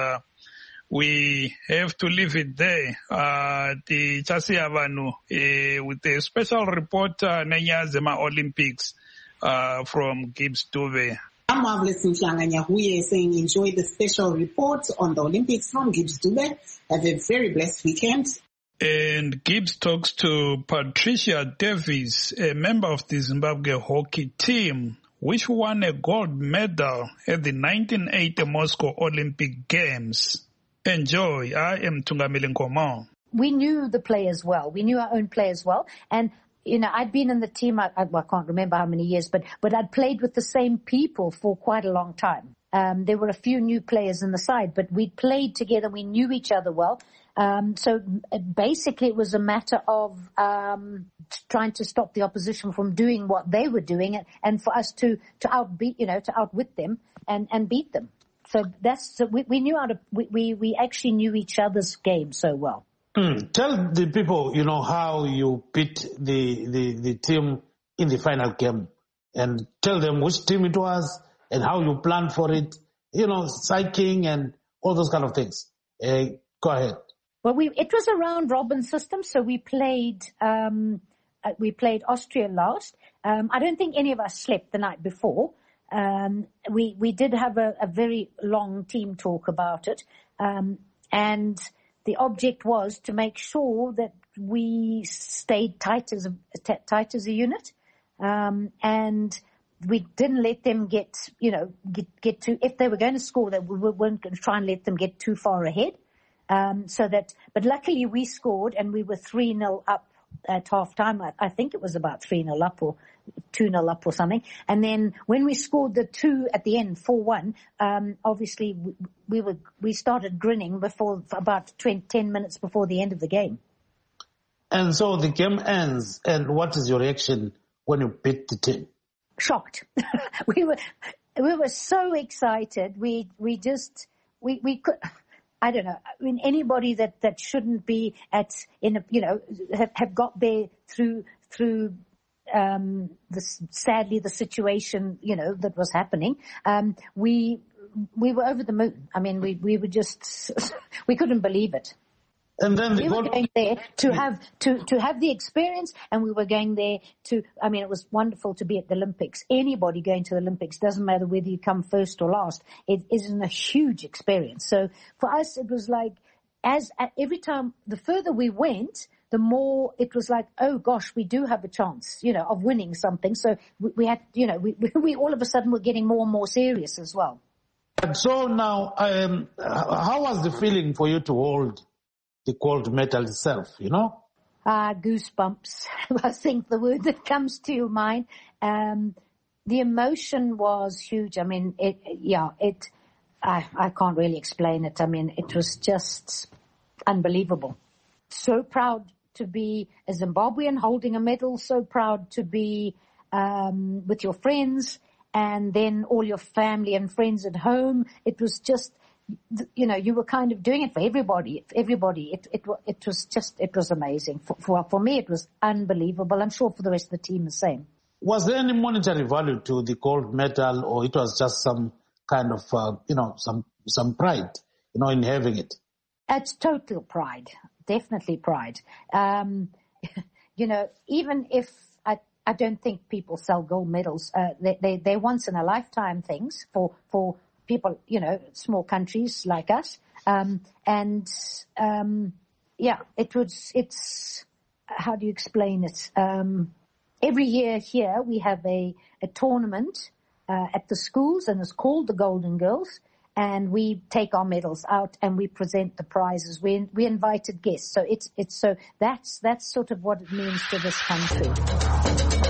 we have to leave it there. Tichasiya vanhu with a special report nenyaya dzema-Olympics from Gibbs Dube. I'm Marvelous Mhlanga Nyahuye saying enjoy the special report on the Olympics from Gibbs Dube. Have a very blessed weekend. And Gibbs talks to Patricia Davies, a member of the Zimbabwe hockey team, which won a gold medal at the 1980 Moscow Olympic Games. Enjoy. I am Tungamile Nkomo. We knew the players well. We knew our own players well. And I'd been in the team, I can't remember how many years, but I'd played with the same people for quite a long time. There were a few new players in the side, but we played together. We knew each other well. So basically it was a matter of trying to stop the opposition from doing what they were doing and for us to outwit them and beat them. So we knew we actually knew each other's game so well. Tell the people, how you beat the team in the final game, and tell them which team it was and how you planned for it, psyching and all those kind of things. Go ahead. Well, it was a round robin system, so we played Austria last. I don't think any of us slept the night before. We did have a very long team talk about it, and the object was to make sure that we stayed tight as a unit, and we didn't let them get too. If they were going to score, that we weren't going to try and let them get too far ahead. But luckily we scored and we were 3-0 up at half time. I think it was about 3-0 up or 2-0 up or something. And then when we scored the 2 at the end, 4-1, obviously we started grinning for about 10 minutes before the end of the game. And so the game ends, and what is your reaction when you beat the team? Shocked. we were so excited. We could. I don't know. I mean, anybody that shouldn't be have got there through sadly the situation, that was happening. We were over the moon. I mean, we were just, we couldn't believe it. And then we were going there to have the experience, and we were going there it was wonderful to be at the Olympics. Anybody going to the Olympics, doesn't matter whether you come first or last, it isn't a huge experience. So for us, it was like, every time, the further we went, the more it was like, oh gosh, we do have a chance, of winning something. So we had, we all of a sudden were getting more and more serious as well. And so now, how was the feeling for you to hold the gold medal itself, Goosebumps, I think the word that comes to your mind. The emotion was huge. I mean, I can't really explain it. I mean, it was just unbelievable. So proud to be a Zimbabwean holding a medal, so proud to be with your friends and then all your family and friends at home. It was just, you were kind of doing it for everybody. It was amazing. For me, it was unbelievable. I'm sure for the rest of the team the same. Was there any monetary value to the gold medal, or it was just some kind of, some pride, in having it? It's total pride. Definitely pride. Even if I don't think people sell gold medals. They're once in a lifetime things for people, small countries like us. It's, how do you explain it? Every year here we have a tournament, at the schools, and it's called the Golden Girls. And we take our medals out and we present the prizes. We invited guests. So that's sort of what it means to this country.